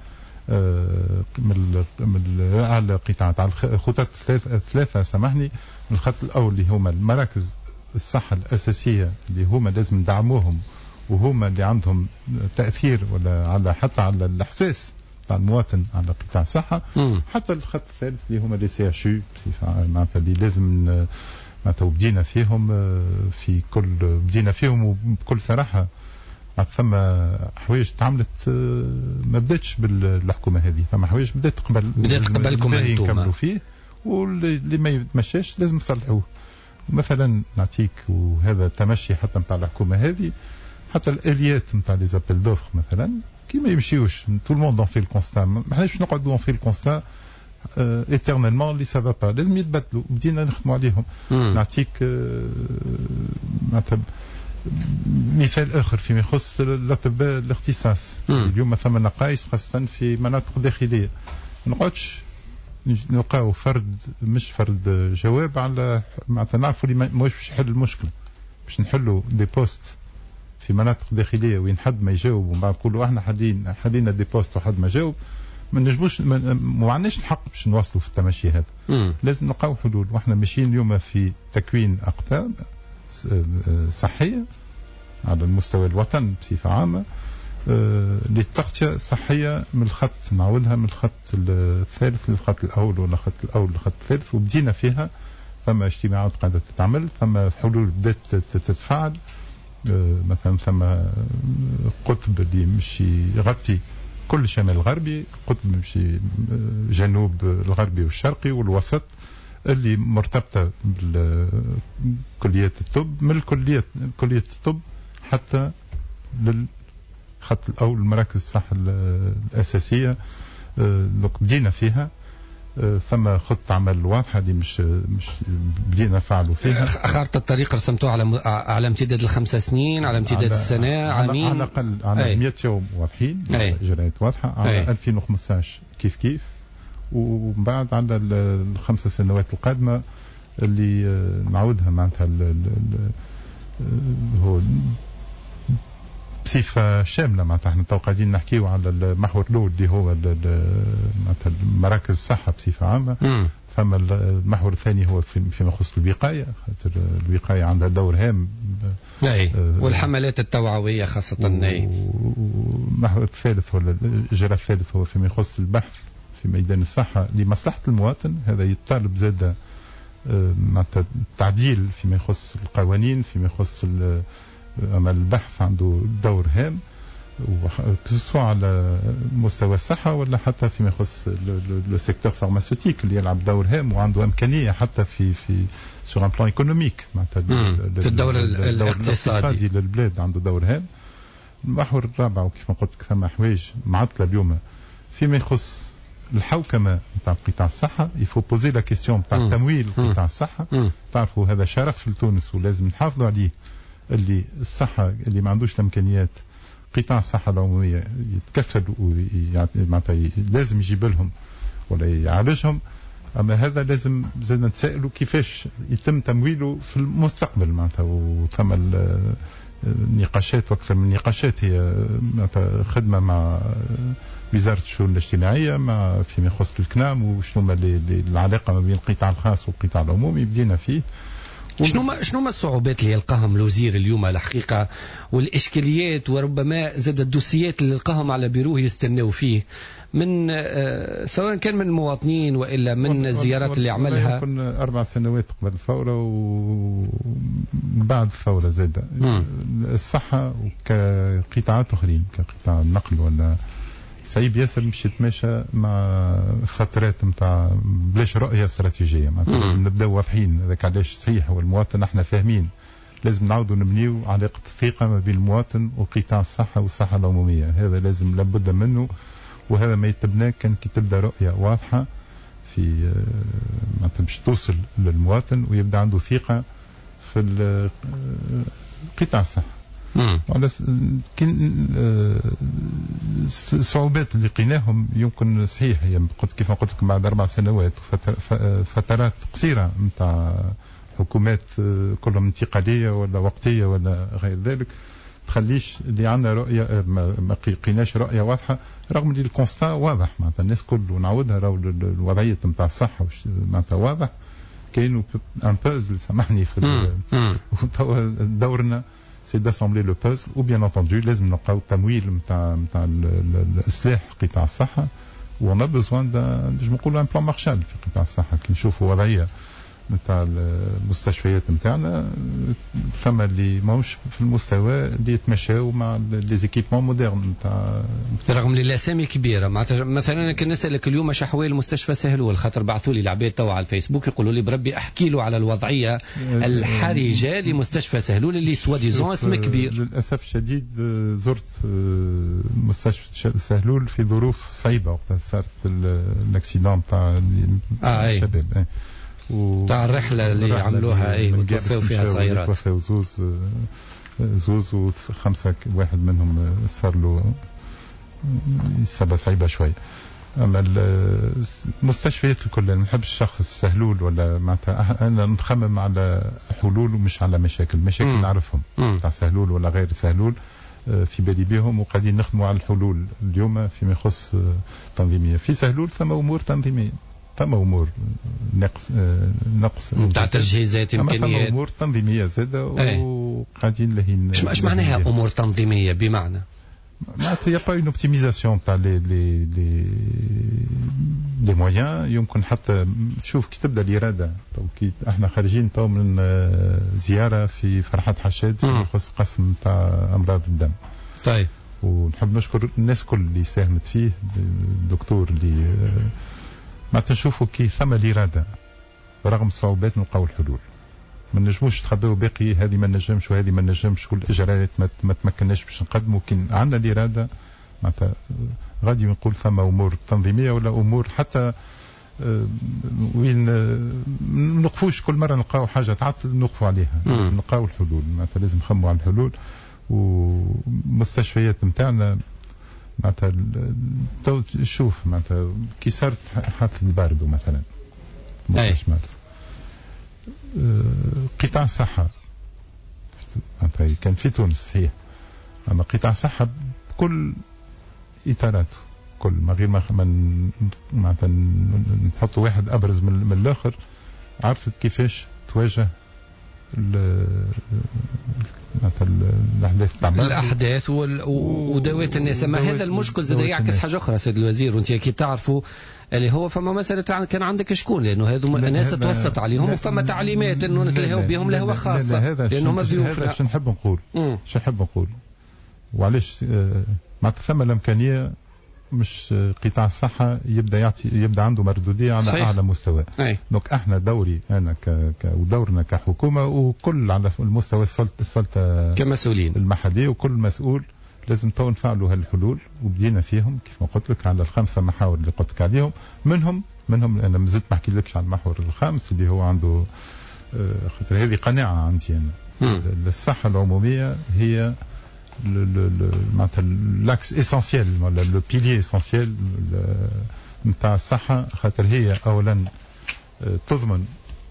Speaker 8: من على قطاعات على الخطط الثلاثه. سامحني، الخط الاول اللي هما المراكز الصحه الاساسيه اللي هما لازم ندعموهم وهما اللي عندهم تاثير ولا على حتى على الاحساس تاع المواطن على قطاع الصحه. حتى الخط الثالث اللي هما لي سي اتش يو معناتها اللي لازم معناتها بدينا فيهم بدينا فيهم وبكل صراحه. ثم حوايج تعملت ما بداتش بالحكومه هذه. ثم حوايج بدات
Speaker 3: قبلكم انتم
Speaker 8: نكملوا فيه، واللي ما يتمشاش لازم نصلحوه. مثلا نعطيك وهذا تمشي حتى نتاع الحكومه هذه. حتى الاليات نتاع لي زابيل دوفر مثلا كي ما يمشيوش تو الموند دون في الكونستا. ما حناش نقعدوا دون في الكونستا ايترنالمون اللي سافا با. لازم يتبدلوا. بدينا نخدموا عليهم. نعطيك معناتها مثال اخر فيما يخص الاطباء الاختصاص. اليوم ثم نقائص خاصه في مناطق داخليه. ما نقعدش نلقاو فرد مش فرد جواب على معناتها نعرفوا اللي ماهوش باش يحل المشكله. باش نحلوا دي بوست في مناطق داخليه وين حد ما يجاوب ومن بعد نقولوا احنا حلينا دي بوست وحد ما جاوب. ما نجموش ما عندناش الحق باش نواصلوا في التمشي هذا. لازم نلقاو حلول. واحنا ماشيين اليوم في تكوين اقطاب صحيه على المستوى الوطن بصفه عامه للتغطيه الصحيه من الخط نعودها من الخط الثالث للخط الاول ولا الخط الاول للخط الثالث. وبدينا فيها. ثم اجتماعات قاعده تتعمل. ثم حلول بدات تتفاعل. مثلا ثم قطب اللي مش يغطي كل شمال الغربي، قطب مش جنوب الغربي والشرقي والوسط اللي مرتبطه بكليات الطب من كليه الطب حتى للخط الاول المراكز الصحه الاساسيه. بدينا فيها. ثم خطة عمل واضحة اللي مش بدينا نفعلوا فيها.
Speaker 3: خارطة الطريق رسمتوها على امتداد ال5 سنين، على امتداد السنة، عامين،
Speaker 8: على الأقل على 100 يوم واضحين، إجراءات واضحة. على 2015 كيف ومن بعد على ال5 سنوات القادمة اللي نعودها معناتها هو بصفة شاملة. معناتها احنا تو قاعدين نحكيو على المحور الأول اللي هو معناتها مراكز الصحة بصفة عامة. ثم المحور الثاني هو فيما يخص الوقاية، خاطر الوقاية عندها دور هام.
Speaker 3: والحملات التوعوية خاصة.
Speaker 8: المحور الثالث ولا الإجراء الثالث هو فيما يخص البحث في ميدان الصحة لمصلحة المواطن. هذا يتطلب زادة تعديل فيما يخص القوانين، فيما يخص البحث عنده دور هام، سواء على مستوى الصحة ولا حتى فيما يخص لو سيكتور فارماسيوتيك اللي يلعب دور هام وعنده إمكانية حتى في سور ان بلان ايكونوميك، معناتها
Speaker 3: في الدور الاقتصادي
Speaker 8: للبلاد عنده دور هام. المحور الرابع وكيف ما قلت ثم حوايج معطلة اليوم فيما يخص الحوكمة نتاع قطاع الصحة. يفو بوزي لا كيستيون نتاع تمويل قطاع الصحة. تعرفوا هذا شرف لتونس ولازم نحافظوا عليه، اللي الصحة اللي ما عندوش الإمكانيات قطاع الصحة العمومية يتكفل معناتها لازم يجيب لهم ولا يعالجهم. أما هذا لازم زادنا نتسائلوا كيفاش يتم تمويله في المستقبل معناتها. وثم النقاشات واكثر من نقاشات هي خدمة مع وزارة الشؤون الاجتماعية مع فيما يخص الكنام وشنو العلاقة ما بين القطاع الخاص والقطاع العمومي بدينا فيه.
Speaker 3: شنو ما الصعوبات اللي يلقاهم الوزير اليوم الحقيقة والإشكاليات وربما زاد الدوسيات اللي يلقاهم على بيروه يستنوا فيه من سواء كان من المواطنين وإلا من الزيارات اللي عملها؟
Speaker 8: كنا 4 سنوات قبل الثورة وبعد الثورة زاد الصحة وكقطاعات أخرين كقطاع النقل ولا صعيب ياسر مش يتماشى مع فترات نتاع بلاش رؤية استراتيجية. لازم نبداو واضحين هذاك علاش صحيح هو المواطن احنا فاهمين لازم نعاودوا نبنيو علاقة الثقة ما بين المواطن وقطاع الصحة والصحة العمومية. هذا لازم لابد منه، وهذا ما يتبنى كان كي تبدا رؤية واضحة في معناتها باش توصل للمواطن ويبدا عنده ثقة في قطاع الصحة. الصعوبات اللي لقيناهم يمكن صحيح هي كيف ما قلت لكم بعد 4 سنوات فترات قصيرة نتاع حكومات كلهم انتقالية ولا وقتية ولا غير ذلك تخليش اللي عندنا رؤية ما لقيناش رؤية واضحة، رغم اللي الكونستا واضح معناتها الناس كل ونعودها راهو الوضعية نتاع الصحة معناتها واضح. كاين ان بازل سامحني في دورنا سي داسامبلي لو بازل و بيان انتوندو لازم نلقاو تمويل نتاع الاصلاح قطاع الصحة. ونا بزوان نجم نقولوا ان بلان مارشال في قطاع الصحة. كي نشوفوا وضعية نتاع المستشفيات نتاعنا ثم اللي ماهوش في المستوى اللي يتمشاو مع لي زيكيبمون مودرن نتاع
Speaker 3: رغم اللي الاسامي كبيره. مثلا انا كان نسالك اليوم اش احوال مستشفى سهلول، خاطر بعثوا لي العباد توا على الفيسبوك يقولوا لي بربي احكي له على الوضعيه الحرجه لمستشفى سهلول اللي سوا ديزون اسم كبير.
Speaker 8: للاسف الشديد زرت مستشفى سهلول في ظروف صعيبه وقت صارت الاكسيدون تاع الشباب
Speaker 3: تاع الرحلة اللي عملوها وتوفوا فيها صغيرات.
Speaker 8: توفوا زوز وخمسة واحد منهم صار له إصابة صعيبة شوي. أما المستشفيات الكل ما نحبش الشخص السهلول ولا معناتها أنا نخمم على حلول ومش على مشاكل نعرفهم تاع سهلول ولا غير سهلول في بالي بهم وقاعدين نخدموا على الحلول اليوم فيما يخص تنظيمية. في سهلول ثم أمور تنظيمية، ثم امور نقص
Speaker 3: نتاع تجهيزات امكانيات،
Speaker 8: امور تنظيميه زاده وقاعدين لهين.
Speaker 3: اش معناها امور تنظيميه؟ بمعنى
Speaker 8: معناتها يا با اون اوبتيميزاسيون تاع لي مويان. يمكن حتى شوف كي تبدا الاراده كي احنا خارجين تو من زياره في فرحات حشاد في يخص قسم تاع امراض الدم.
Speaker 3: طيب
Speaker 8: ونحب نشكر الناس كل اللي ساهمت فيه، الدكتور اللي ما تشوفوا كي ثم الإرادة رغم الصعوبات نلقاو الحلول. ما نجموش تخبيو باقي هذه ما نجمش وهذه ما نجمش والإجراءات ما تمكناش باش نقدموا. كي عندنا الإرادة معناتها غادي نقول ثم أمور تنظيمية ولا أمور حتى وين نقفوش كل مرة نلقاو حاجة تعطل نوقفوا عليها. نلقاو الحلول معناتها لازم نخموا على الحلول. ومستشفيات نتاعنا معناتها تو شوف معناتها كي صارت حادثة باردو مثلا مستشفى مارس قطاع الصحة معناتها كان في تونس صحيح، أما قطاع الصحة بكل إطاراته الكل ما غير ما معناتها نحط واحد ابرز من الاخر، عرفت كيفاش تواجه
Speaker 3: الاحداث ودوات الناس. اما هذا المشكل زاد يعكس حاجه اخرى سيد الوزير، وانت اكيد تعرفوا اللي هو فما مساله كان عندك شكون، لانه هذو الناس توسط عليهم وفما تعليمات انه نتلهوا بهم لهوه خاصه لانهم ضيوفنا.
Speaker 8: هذا شنو نحب نقول وعلاش معناتها ثم الامكانيه مش قطاع الصحة يبدأ عنده مردودية على صحيح. أعلى مستوى. دونك احنا دوري أنا ودورنا كحكومة وكل على المستوى السلطة كمسؤولين المحلية، وكل مسؤول لازم تو نفعلوا هالحلول، وبدينا فيهم كيف ما قلت لك على الخمسة محاور اللي قلت لك عليهم. منهم أنا مازلت ما حكي لكش على المحور الخامس اللي هو عنده خاطر هذه قناعة عندي أنا. الصحة العمومية هي معناتها لاكس اسونسيال ولا لو بيلي اسونسيال نتاع الصحه، خاطر هي اولا تضمن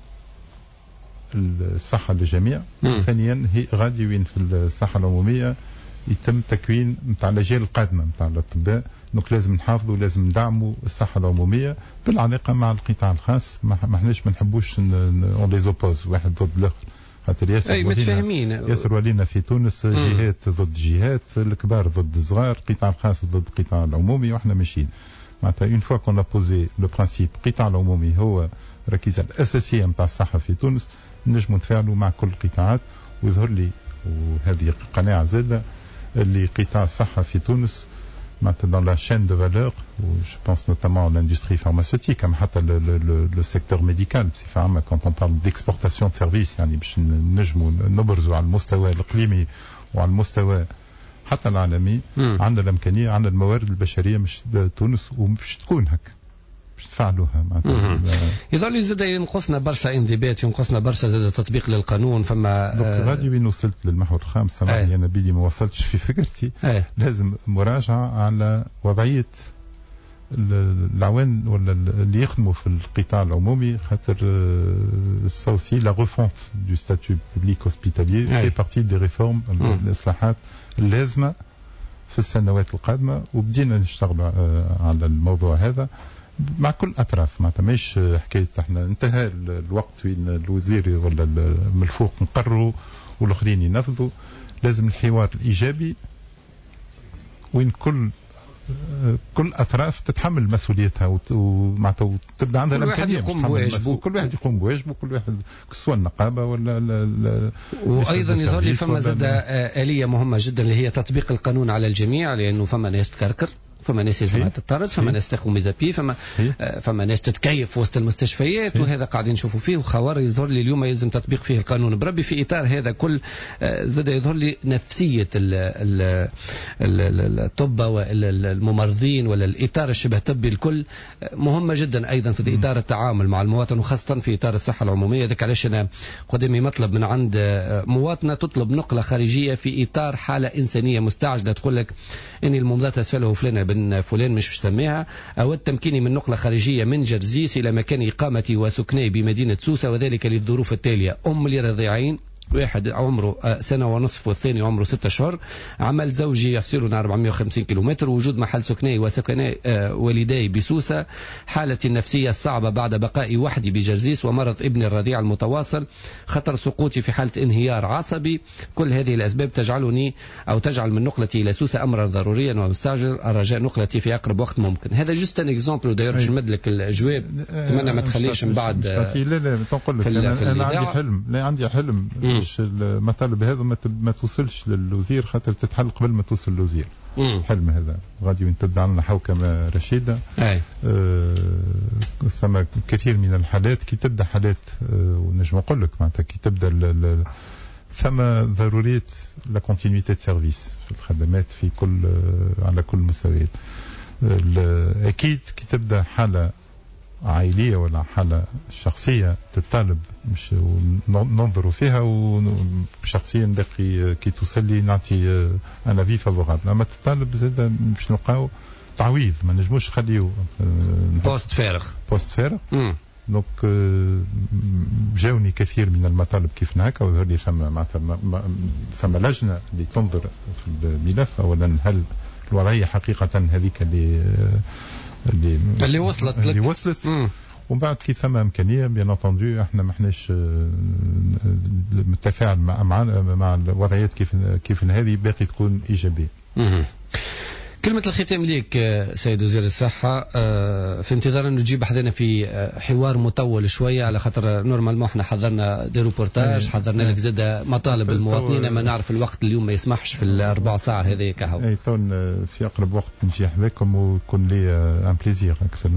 Speaker 8: الصحه للجميع، ثانيا هي غادي وين في الصحه العموميه يتم تكوين نتاع الاجيال القادمه نتاع الاطباء. دونك لازم نحافظوا، لازم ندعموا الصحه العموميه بالعلاقه مع القطاع الخاص. ما احناش ما نحبوش اون لي زوبوز واحد ضد الاخر، خاطر ياسر ولينا في تونس جهات ضد جهات، الكبار ضد الصغار، القطاع الخاص ضد القطاع العمومي، واحنا ماشيين معناتها اون فوا كون بوزي لو برانسيب القطاع العمومي هو الركيزه الاساسيه نتاع الصحه في تونس، نجموا نتفاعلوا مع كل القطاعات. ويظهر لي وهذه قناعه زاده اللي قطاع الصحه في تونس maintenant dans la chaîne de valeur, où je pense notamment à l'industrie pharmaceutique, comme le secteur médical, quand on parle d'exportation de services, يعني باش نجموا نبرزوا على المستوى الإقليمي وعلى المستوى حتى العالمي. عندنا الإمكانية، عندنا الموارد البشرية مش تونس ومش تكون هكا باش تفعلوها.
Speaker 3: يظل زاد ينقصنا برشا انضباط، ينقصنا برشا زاد تطبيق للقانون. فما
Speaker 8: غادي وين وصلت للمحور الخامس، سامحني انا بيدي ما وصلتش في فكرتي. لازم مراجعه على وضعيه العوان ولا اللي يخدموا في القطاع العمومي، خاطر سوسي لا ريفونت دو ستاتيو بوبليك هوسبيتاليي في بارتي دي ريفورم، الاصلاحات اللازمه في السنوات القادمه. وبدينا نشتغل على الموضوع هذا مع كل الاطراف. ما تماش حكايه احنا انتهى الوقت وين الوزير ولا من الفوق نقرروا والاخرين ينفذوا. لازم الحوار الايجابي وين كل اطراف تتحمل مسؤوليتها ومعناتها تبدا عندها الامكانيه كل واحد يقوم بواجبه، كل واحد سواء النقابه ولا
Speaker 3: وايضا يظهر لي فما زاد اليه مهمه جدا اللي هي تطبيق القانون على الجميع، لانه فما ناس تكركر، فما ناس لازم تطرد، فما ناس تاخذ ميزابي، فما ناس تتكيف وسط المستشفيات. وهذا قاعدين نشوفوا فيه وخوار. يظهر لي اليوم يلزم تطبيق فيه القانون بربي. في اطار هذا كل زاد يظهر لي نفسيه الطب والممرضين ولا الاطار الشبه طبي الكل مهمه جدا ايضا في اطار التعامل مع المواطن، وخاصه في اطار الصحه العموميه. ذاك علاش انا قدامي مطلب من عند مواطنه تطلب نقله خارجيه في اطار حاله انسانيه مستعجله، تقول لك اني الممضات اسفله فلان بن فلان مش سميها، أود تمكيني من نقلة خارجية من جرزيس إلى مكان إقامتي وسكني بمدينة سوسة، وذلك للظروف التالية: أم لرضيعين، واحد عمره سنة ونصف والثاني عمره 6 أشهر، عمل زوجي يفصلنا 450 كيلومتر، وجود محل سكني وسكني والدي بسوسة، حالتي النفسية الصعبة بعد بقائي وحدي بجرزيس، ومرض ابني الرضيع المتواصل، خطر سقوطي في حالة انهيار عصبي. كل هذه الأسباب تجعلني أو تجعل من نقلتي إلى سوسة أمرا ضروريا ومستعجل، الرجاء نقلتي في أقرب وقت ممكن. هذا جست ان اكزامبل، وداير باش نمد لك الجواب، اتمنى ما تخليش من بعد.
Speaker 8: لا تنقل لك أنا عندي حلم، لا عندي حلم المطالب هذا ما توصلش للوزير، خاطر تتحل قبل ما توصل للوزير. الحلم هذا غادي وين تبدا عندنا حوكمه رشيده. ثم كثير من الحالات كي تبدا حالات ونجم نقول لك معناتها كي تبدا ثم ضروريه لا كونتينيتي دو سيرفيس في الخدمات في كل على كل المستويات. اكيد كي تبدا حاله عائلية ولا حالة شخصية تتطلب مش ننظروا فيها، وشخصيا نلاقي كي توصل لي نعطي انا في فافورابل، اما تتطلب زاد باش نلقاو تعويض، ما نجموش نخليو
Speaker 3: بوست فارغ.
Speaker 8: دونك جاوني كثير من المطالب كيف هكا، وظهر لي ثم لجنة اللي تنظر في الملف. اولا هل الوضعيه حقيقه هذيك
Speaker 3: اللي وصلت
Speaker 8: ومن بعد كي ثم امكانيه بيان انتوندو احنا ما احناش متفاعل مع الوضعيات كيف هذه باقي تكون ايجابيه.
Speaker 3: كلمة الختام ليك سيد وزير الصحة، في انتظار أن نجيب حدنا في حوار مطول شوية، على خاطر نورمالمون احنا حضرنا دي روبورتاج، حضرنا لك زادة مطالب المواطنين، ما نعرف الوقت اليوم ما يسمحش في الأربع ساعة هذه كهو.
Speaker 8: اي تون في أقرب وقت نجي حذاكم ويكون لي ان بليزير أكثر.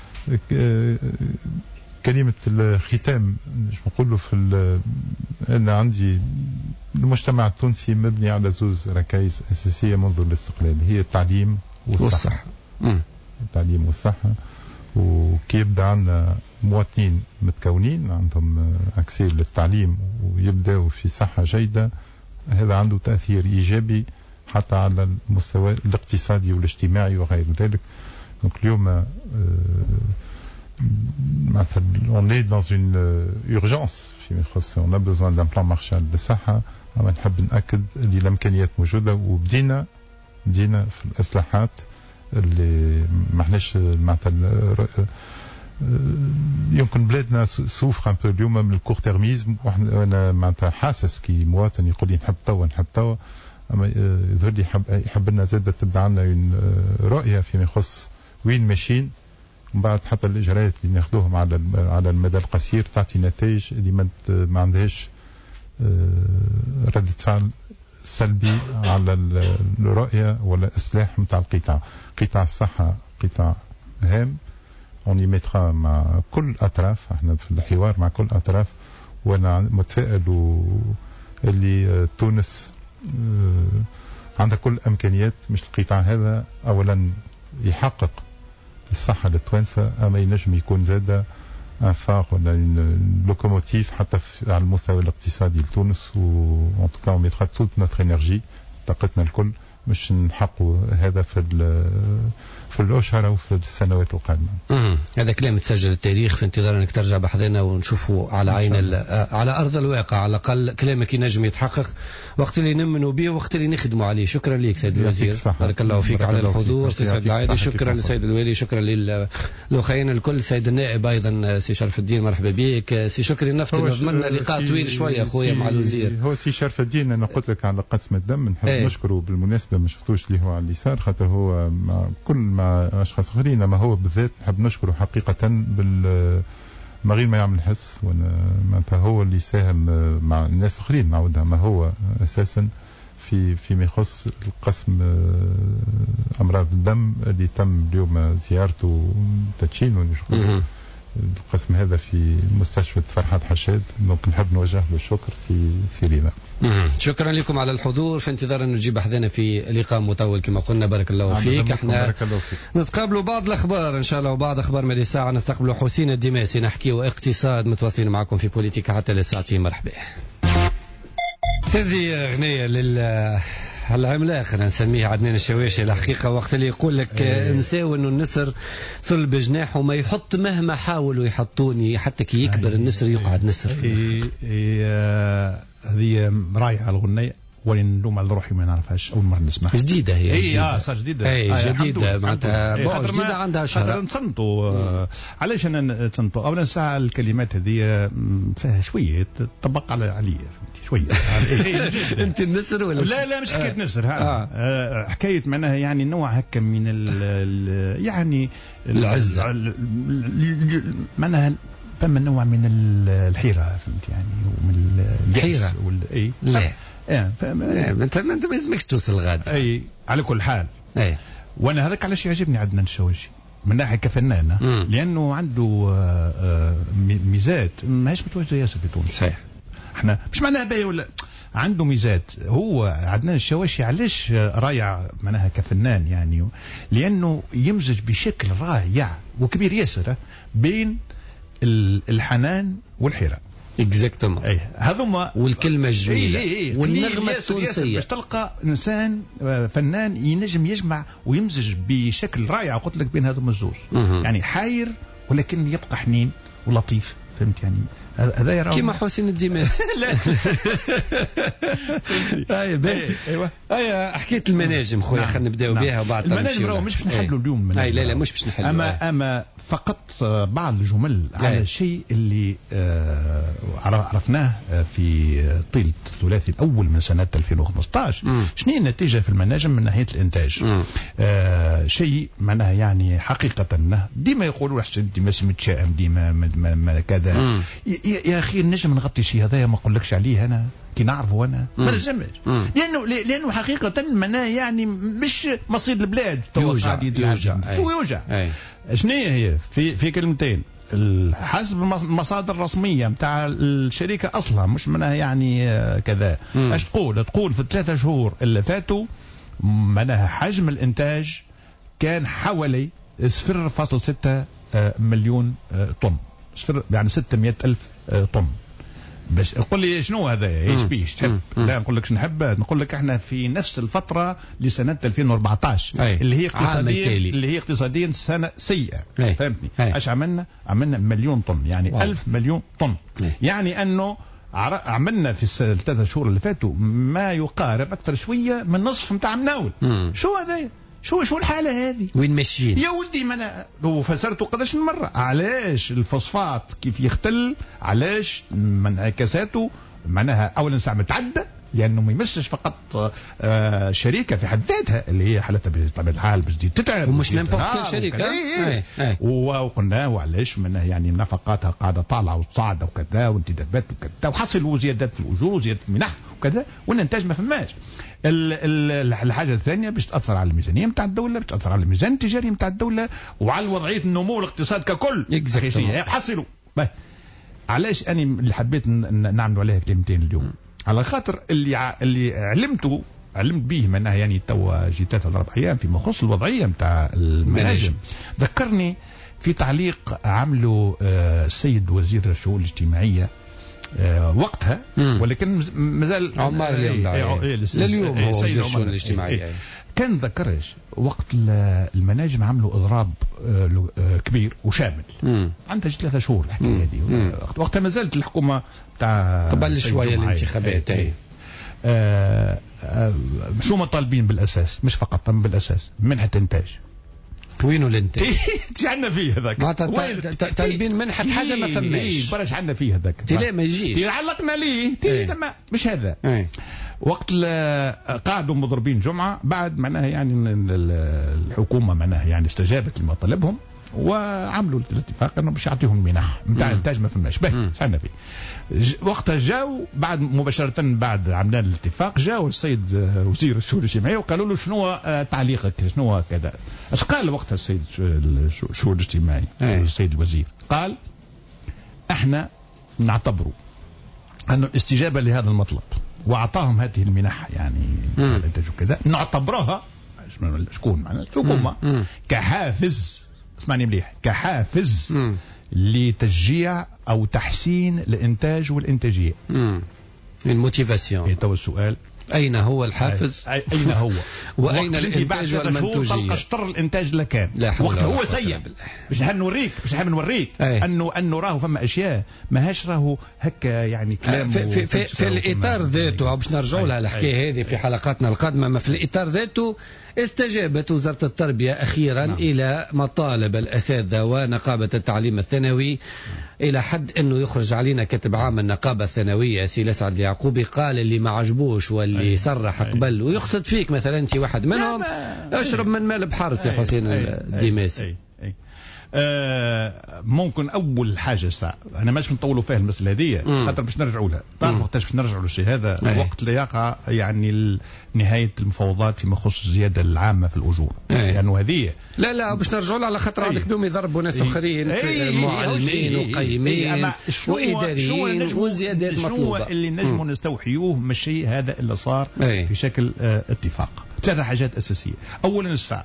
Speaker 8: كلمة الختام نقول له أنا عندي المجتمع التونسي مبني على زوز ركائز أساسية منذ الاستقلال، هي التعليم والصحة. التعليم والصحة، وكي يبدأ عندنا مواطنين متكونين عندهم أكسي للتعليم ويبدأوا في صحة جيدة، هذا عنده تأثير إيجابي حتى على المستوى الاقتصادي والاجتماعي وغير ذلك. اليوم on est dans une urgence فيما يخص on a besoin d'un plan Marshall للصحة. أما نحب نأكد اللي الإمكانيات موجودة، وبدينا في الإصلاحات اللي ما احناش معناتها يمكن بلادنا سوفر ان بو اليوم من الكور تيرميزم، وانا معناتها حاسس كي مواطن يقول لي نحب توا اما يظهر لي يحب لنا زاده تبدا عندنا رؤيه فيما يخص وين ماشيين، ومن بعد حتى الاجراءات اللي ناخذوهم على المدى القصير تعطي نتائج اللي ما عندهاش ردة فعل سلبي على الرؤية ولا إصلاح متاع قطاع الصحة قطاع هام. on y mettra مع كل أطراف، احنا في الحوار مع كل أطراف، وانا متفائل اللي تونس عندها كل الإمكانيات مش القطاع هذا أولا يحقق الصحة للتوانسة، أما ينجم يكون زادة ان فار ولا لوكوموتيف حتى على المستوى الاقتصادي لتونس. و en tout cas on mettra toute notre énergie طاقتنا الكل مش نحققوا هذا في الأشهر أو في السنوات القادمة.
Speaker 3: هذا كلام تسجل التاريخ، في انتظار انك ترجع بحذنا ونشوفوا على عين على أرض الواقع على الأقل كلامك ينجم يتحقق وقت اللي نؤمنوا به وقت اللي نخدموا عليه. شكرا لك سيد الوزير، بارك الله فيك على الحضور. سي سعد العايدي شكرا لسيد الوالي، شكرا للأخيين الكل، سيد النائب أيضا سي شرف الدين مرحبا بك، سي شكري النفط نضمن لقاء طويل شوية أخويا مع الوزير.
Speaker 8: هو سي شرف الدين أنا قلت لك على قسم الدم نحب نشكره بالمناسبة، ما شفتوش اللي هو على اليسار خاطر هو مع كل مع أشخاص آخرين، أما هو بالذات نحب نشكره حقيقة ما غير ما يعمل حس، وانا معناتها هو اللي ساهم مع الناس الآخرين نعودها، ما هو أساسا فيما يخص القسم أمراض الدم اللي تم اليوم زيارته تدشين القسم هذا في مستشفى فرحات حشاد. دونك نحب نوجه له الشكر في ريما.
Speaker 3: شكرا لكم على الحضور، في انتظار ان نجيب حدنا في لقاء مطول كما قلنا. بارك الله فيك. احنا نتقابلوا بعض الاخبار ان شاء الله، وبعد اخبار مدي ساعه نستقبلوا حسين الدماسي نحكيوا اقتصاد، متواصلين معكم في بوليتيكا حتى للساعتين. مرحبا. هذه اغنيه العملاق انا نسميه عدنان الشواشي الحقيقه، وقت اللي يقول لك نساو انه النسر صلب جناحه وما يحط مهما حاولوا يحطوني حتى كي يكبر النسر يقعد نسر.
Speaker 7: هذه رايعه الغنيه، ولن نلوم على روحي ما نعرفهاش، اول مره نسمعها.
Speaker 3: جديده هي
Speaker 7: جديده
Speaker 3: جديده معناتها جديده عندها شهر.
Speaker 7: خاطر نصنتوا علاش انا تصنتوا اولا ساعه الكلمات هذه فيها شويه تطبق عليا شويه.
Speaker 3: انت النسر ولا
Speaker 7: لا مش حكايه نسر حكايه معناها يعني نوع هكا من يعني
Speaker 3: العزه معناها
Speaker 7: ثم نوع من الحيره فهمت يعني، ومن
Speaker 3: الحيره
Speaker 7: اي
Speaker 3: لا انت ما يلزمكش توصل غادي.
Speaker 7: اي على كل حال وانا هذاك علاش يعجبني عدنان الشواشي من ناحيه كفنان، لانه عنده ميزات ماهيش متواجده ياسر في تونس.
Speaker 3: صحيح،
Speaker 7: احنا مش معناها باهي ولا عنده ميزات. هو عدنان الشواشي علاش رايع معناها كفنان يعني، لانه يمزج بشكل رائع وكبير ياسر بين الحنان والحيره.
Speaker 3: اكزاكتومون
Speaker 7: هذوما
Speaker 3: والكلمه الجميله والنغمه التونسيه
Speaker 7: باش تلقى انسان فنان ينجم يجمع ويمزج بشكل رائع قلت لك بين هذوما الزوج. يعني حاير ولكن يبقى حنين ولطيف فهمت يعني، هذا يرى
Speaker 3: كيما حسين الدماسي.
Speaker 7: ايوه
Speaker 3: حكيت المناجم خويا. خلينا نبداو بها وبعد
Speaker 7: المناجم مش باش نحلوا اليوم.
Speaker 3: لا مش باش نحلوا.
Speaker 7: اما فقط بعض الجمل على الشيء اللي عرفناه في طيله الثلاثي الاول من سنه 2015. شنو هي النتيجه في المناجم من ناحيه الانتاج؟ شيء معناها يعني حقيقه ديما يقولوا حسين الدماسي متشائم ديما كذا. يا اخي نجم نغطي شيء هذايا ما اقولكش عليه انا كي نعرفه انا ما نجمش. لانه حقيقه معناها يعني مش مصير البلاد
Speaker 3: يوجع.
Speaker 7: شنو هي في كلمتين حسب المصادر الرسميه نتاع الشركه اصلا مش منها يعني كذا. ايش تقول في الثلاثة شهور اللي فاتوا معناها حجم الانتاج كان حوالي 0.6 مليون طن، يعني 600,000 طن. بس قل لي شنو هذا ايش بيش تحب؟ لا نقول لك نحب نقول لك احنا في نفس الفتره لسنه 2014 اللي هي اقتصاديا سنه سيئه. فهمتني؟ ايش عملنا 1 مليون طن، يعني 1000 مليون طن. يعني انه عملنا في الثلاثة شهور اللي فاتوا ما يقارب اكثر شويه من نصف نتاع مناول. شو هذا؟ شو الحالة هذه؟
Speaker 3: وين ماشيين؟
Speaker 7: يا ولدي ما انا لو فسرته قداش من مرة علاش الفوسفات كيف يختل، علاش من انعكاساته معناها اولا ساعة متعدى لانه ما يمسش فقط شركه في حد ذاتها اللي هي حالتها بطبيعه الحال باش تزيد تتعب
Speaker 3: ومش نمبورت شركه.
Speaker 7: وقلنا وعلاش منها يعني نفقاتها قاعده طالعه وتصاعده وكذا وانتدابات وكذا وحصلوا زيادات في الاجور وزيادات في المنح وكذا والانتاج ما فماش. الحاجه الثانيه باش تاثر على الميزانيه نتاع الدوله، باش تاثر على الميزان التجاري نتاع الدوله وعلى وضعيه النمو الاقتصاد ككل. حصلوا علاش اني اللي حبيت نعملوا عليها كلمتين اليوم على خاطر اللي علمت به منها يعني توا جيت 3 4 ايام فيما يخص الوضعيه نتاع المناجم. ذكرني في تعليق عمله السيد وزير الشؤون الاجتماعيه وقتها، ولكن مازال
Speaker 3: عمار اليوم لليوم هو وزير الشؤون الاجتماعيه.
Speaker 7: كان ذكرش وقت المناجم عملوا اضراب كبير وشامل. عندها 3 شهور الحكايه هذه. وقتها ما زالت الحكومه تاع
Speaker 3: قبل شويه الانتخابات.
Speaker 7: شو مطالبين بالاساس؟ مش فقط بالاساس منحه انتاج.
Speaker 3: وينو الانتاج؟
Speaker 7: عندنا فيه هذاك
Speaker 3: طالبين منحه حاجه ما فماش.
Speaker 7: برش عندنا فيه هذاك
Speaker 3: لا ما يجيش
Speaker 7: علقنا ليه مش هذا. وقت قعدوا مضربين جمعه بعد معناها يعني الحكومه معناها يعني استجابت لمطالبهم وعملوا الاتفاق انه باش يعطيهم منح نتاع انتاج ما فماش. باهي عندنا فيه. وقتها جاوا بعد مباشره بعد عملنا الاتفاق جاوا السيد وزير الشؤون الاجتماعيه وقالوا له شنو تعليقك شنو كذا. اش قال وقتها السيد الشؤون الاجتماعي السيد الوزير؟ قال احنا نعتبروا انه الاستجابه لهذا المطلب واعطاهم هذه المنح يعني الانتاج وكذا نعتبرها شكون معنا الحكومه كحافز، اسمعني مليح، كحافز لتشجيع او تحسين الانتاج والانتاجيه.
Speaker 3: الموتيفاسيون.
Speaker 7: تو السؤال
Speaker 3: اين هو الحافز؟
Speaker 7: اين هو؟
Speaker 3: واين الانتاج والمنتوجيه؟
Speaker 7: تلقى شطر الانتاج لكان وقت هو سيء. باش نوريك انه راهو فما اشياء ماهاش راهو هكا يعني كلام
Speaker 3: في الاطار ذاته. باش نرجعوا لها الحكايه هذه في حلقاتنا القادمه. ما في الاطار ذاته استجابت وزارة التربية أخيرا إلى مطالب الأساتذة ونقابة التعليم الثانوي إلى حد أنه يخرج علينا كاتب عام النقابة الثانوية سي الأسعد اليعقوبي قال اللي ما عجبوش واللي صرح قبل ويقصد فيك مثلا أنت واحد منهم اشرب من مال بحر سي حسين الدماسي.
Speaker 7: ممكن اول حاجه ساعه انا ماش نطولوا فيها المساله هذه خاطر باش نرجعوا لها. تعرف وقتاش باش نرجعوا للشيء هذا؟ وقت اللي يقع يعني نهايه المفاوضات فيما يخص الزياده العامه في الاجور. لانه هذه
Speaker 3: لا باش نرجعوا لها على خاطر عندك بهم يضربوا ناس اخرين معلمين وقيمين واداريين وزيادات مطلوبه.
Speaker 7: شنو اللي نجموا نستوحيوه من الشيء هذا اللي صار في شكل اتفاق؟ 3 حاجات اساسيه. اولا الساعه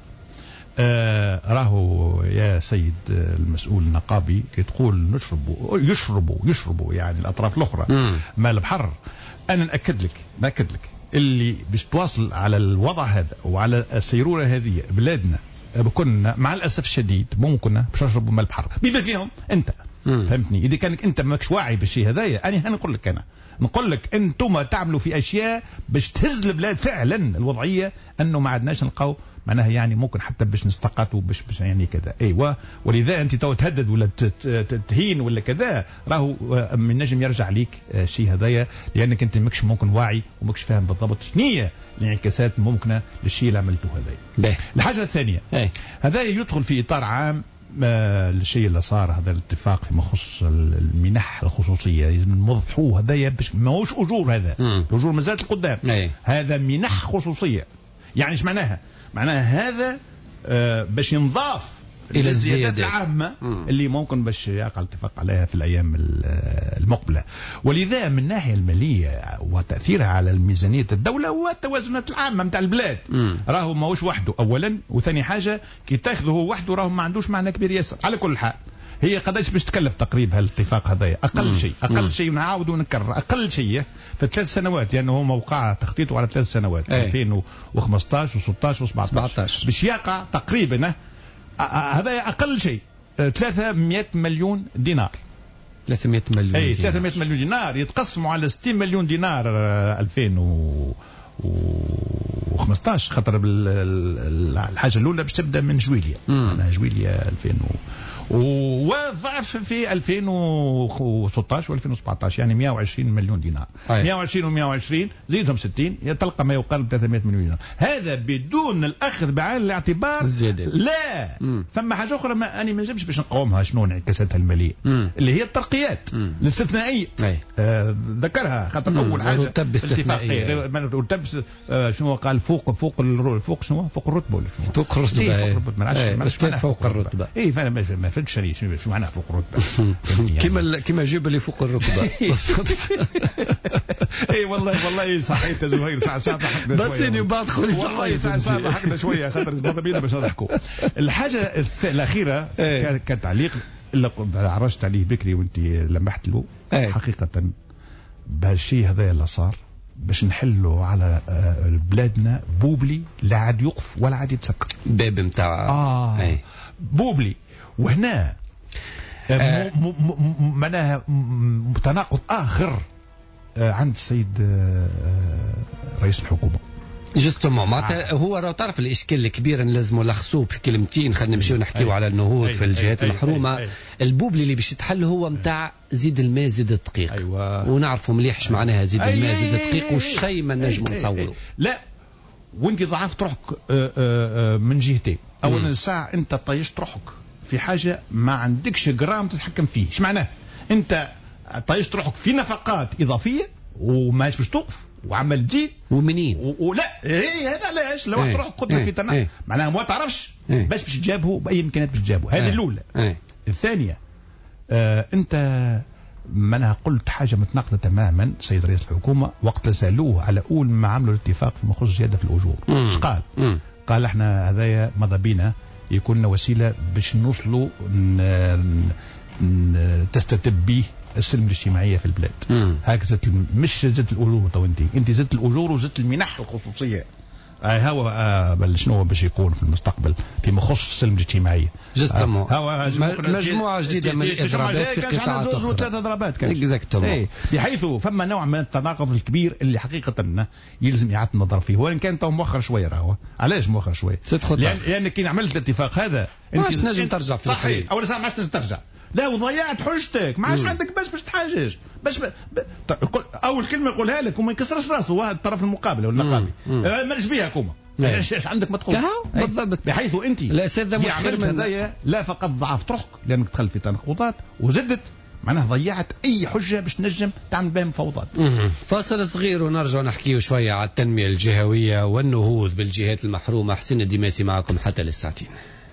Speaker 7: راهو يا سيد المسؤول النقابي كي تقول يشربوا يعني الأطراف الأخرى مال بحر. أنا نأكد لك اللي باش تواصل على الوضع هذا وعلى السيرورة هذه بلادنا كنا مع الأسف الشديد ممكن باش نشربوا مال بحر بما فيهم أنت فهمتني؟ اذا كانك انت ماكش واعي بالشيء هذايا، انا نقول لك، نقول لك انتم تعملوا في اشياء باش تهز البلاد فعلا. الوضعيه انه ما عدناش نلقاو معناها يعني ممكن حتى باش نستقطوا باش يعني كذا. ايوه، ولذا انت تو تهدد ولا تهين ولا كذا، راهو من نجم يرجع ليك الشيء هذايا، لانك انت ماكش ممكن واعي وماكش فاهم بالضبط شنية الانعكاسات الممكنه للشيء اللي عملته هذايا. الحاجه الثانيه هذا يدخل في اطار عام الشيء اللي صار، هذا الاتفاق فيما يخص المنح الخصوصيه، لازم نوضحوه هذايا باش ماهوش اجور، هذا الاجور مازالت القدام، هذا منح خصوصيه. يعني ايش معناها؟ معناها هذا باش ينضاف الى الزيادات العامه اللي ممكن باش يقع الاتفاق عليها في الايام المقبله. ولذا من الناحيه الماليه وتاثيرها على ميزانيه الدوله والتوازنات العامه نتاع البلاد، راهو ماهوش وحده اولا، وثاني حاجه كي تاخذه هو وحده راهو ما عندوش معنى كبير ياسر. على كل حال هي قداش باش تكلف تقريبا هالاتفاق هذايا؟ اقل شيء نعاود ونكرر، اقل شيء في 3 سنوات، لانه هو موقع تخطيطه على 3 سنوات 2015 و16 و17 باش يقع تقريبا هذا اقل شيء 300 مليون دينار.
Speaker 3: 300 مليون دينار.
Speaker 7: 300 مليون دينار يتقسموا على 60 مليون دينار 2015، خاطر الحاجه الاولى باش تبدا من جويليا، انا جويليا 2000 وضعف في 2016 و2017، يعني 120 مليون دينار. 120 و120 زيدهم 60 تلقى ما يقارب 300 مليون دينار. هذا بدون الاخذ بعين الاعتبار
Speaker 3: الزيادة.
Speaker 7: لا ثم حاجه اخرى ما اني ما نجمش باش نقاومها، شنو انعكاساتها الماليه اللي هي الترقيات الاستثنائيه. ذكرها خاطر اول حاجه
Speaker 3: رتب استثنائيه،
Speaker 7: رتب شنو قال فوق شنو فوق الرتبه ولا شنو؟
Speaker 3: فوق الرتبه،
Speaker 7: فوق الرتبه. اي فانا ما فهمتش شو معناها فوق الرتبه.
Speaker 3: كما جيب اللي فوق الركبه.
Speaker 7: اي والله صحيت يا زهير، ساعه ضحكنا شويه،
Speaker 3: بس اني بعد خويا
Speaker 7: والله ساعه ضحكنا شويه خاطر بينا باش نضحكوا. الحاجه الاخيره كتعليق اللي عرجت عليه بكري وانت لمحت له، حقيقه بهالشيء هذا اللي صار باش نحلوا على بلادنا بوبلي لا عاد يقف ولا عاد يتسكر،
Speaker 3: باب نتاع
Speaker 7: بوبلي. وهنا معناها تناقض آخر عند السيد رئيس الحكومة.
Speaker 3: جستمو معناتها هو راه تعرف الاشكال الكبير نلزمو نلخصوه في كلمتين. خلينا نمشيو نحكيو على النهوض في الجهات المحرومه. البوبلي اللي باش يتحل هو نتاع زيد الماء زيد الدقيق، ونعرفوا مليح اش معناها زيد الماء زيد الدقيق والشيء ما نجمو نصوروا.
Speaker 7: لا وانت ضعفت روحك من جهتين. اولا الساعه انت طيشت روحك في حاجه ما عندكش جرام تتحكم فيه. ايش معناه؟ انت طيشت روحك في نفقات اضافيه وماش باش توقف وعمل تزيد
Speaker 3: ومنين
Speaker 7: ولا هذا علاش لو تروح قدره في تناقض معناها ما تعرفش باش تجابه باي امكانيات باش تجابه. هذه الاولى. الثانيه انت معناها قلت حاجه متناقضه تماما. سيد رئيس الحكومه وقت سالوه على اول ما عملوا الاتفاق في مخصوص زياده في الاجور ايش قال؟ قال احنا هذايا ماذا بينا يكون وسيله باش نوصلوا تستتب به السلم الاجتماعيه في البلاد. هكذا مش زدت الاجور تو انت زدت الاجور وزدت المنح الخصوصيه. هو شنو باش يكون في المستقبل فيما يخص السلم الاجتماعيه.
Speaker 3: مجموعه جديده من الاضرابات في قطاعات اخرى.
Speaker 7: 3 اضرابات كان بحيث فما نوع من التناقض الكبير اللي حقيقه يلزم اعاده النظر فيه، وان كان تو مؤخر شويه. راهو علاش مؤخر شويه؟ لان كي عملت الاتفاق هذا
Speaker 3: انت مش نجم ترجع في
Speaker 7: صحيح. اول ساعه ما عادش ترجع، لا وضيعت حجتك، ما عادش عندك باش تحاجج اول كلمه يقولها لك وما يكسرش راسه هذا الطرف المقابل والنقابي مالش بيها كوما. ايش عندك ما تقول
Speaker 3: بالضبط،
Speaker 7: بحيث انت
Speaker 3: الاساتذه مش خير من
Speaker 7: هذايا. لا فقط ضعفت روحك لانك دخلت في تناقضات وزدت معناها ضيعت اي حجه باش تنجم تعمل بها مفاوضات.
Speaker 3: فاصل صغير ونرجع نحكيو شويه على التنميه الجهويه والنهوض بالجهات المحرومه. حسين الدماسي معكم حتى للساعتين.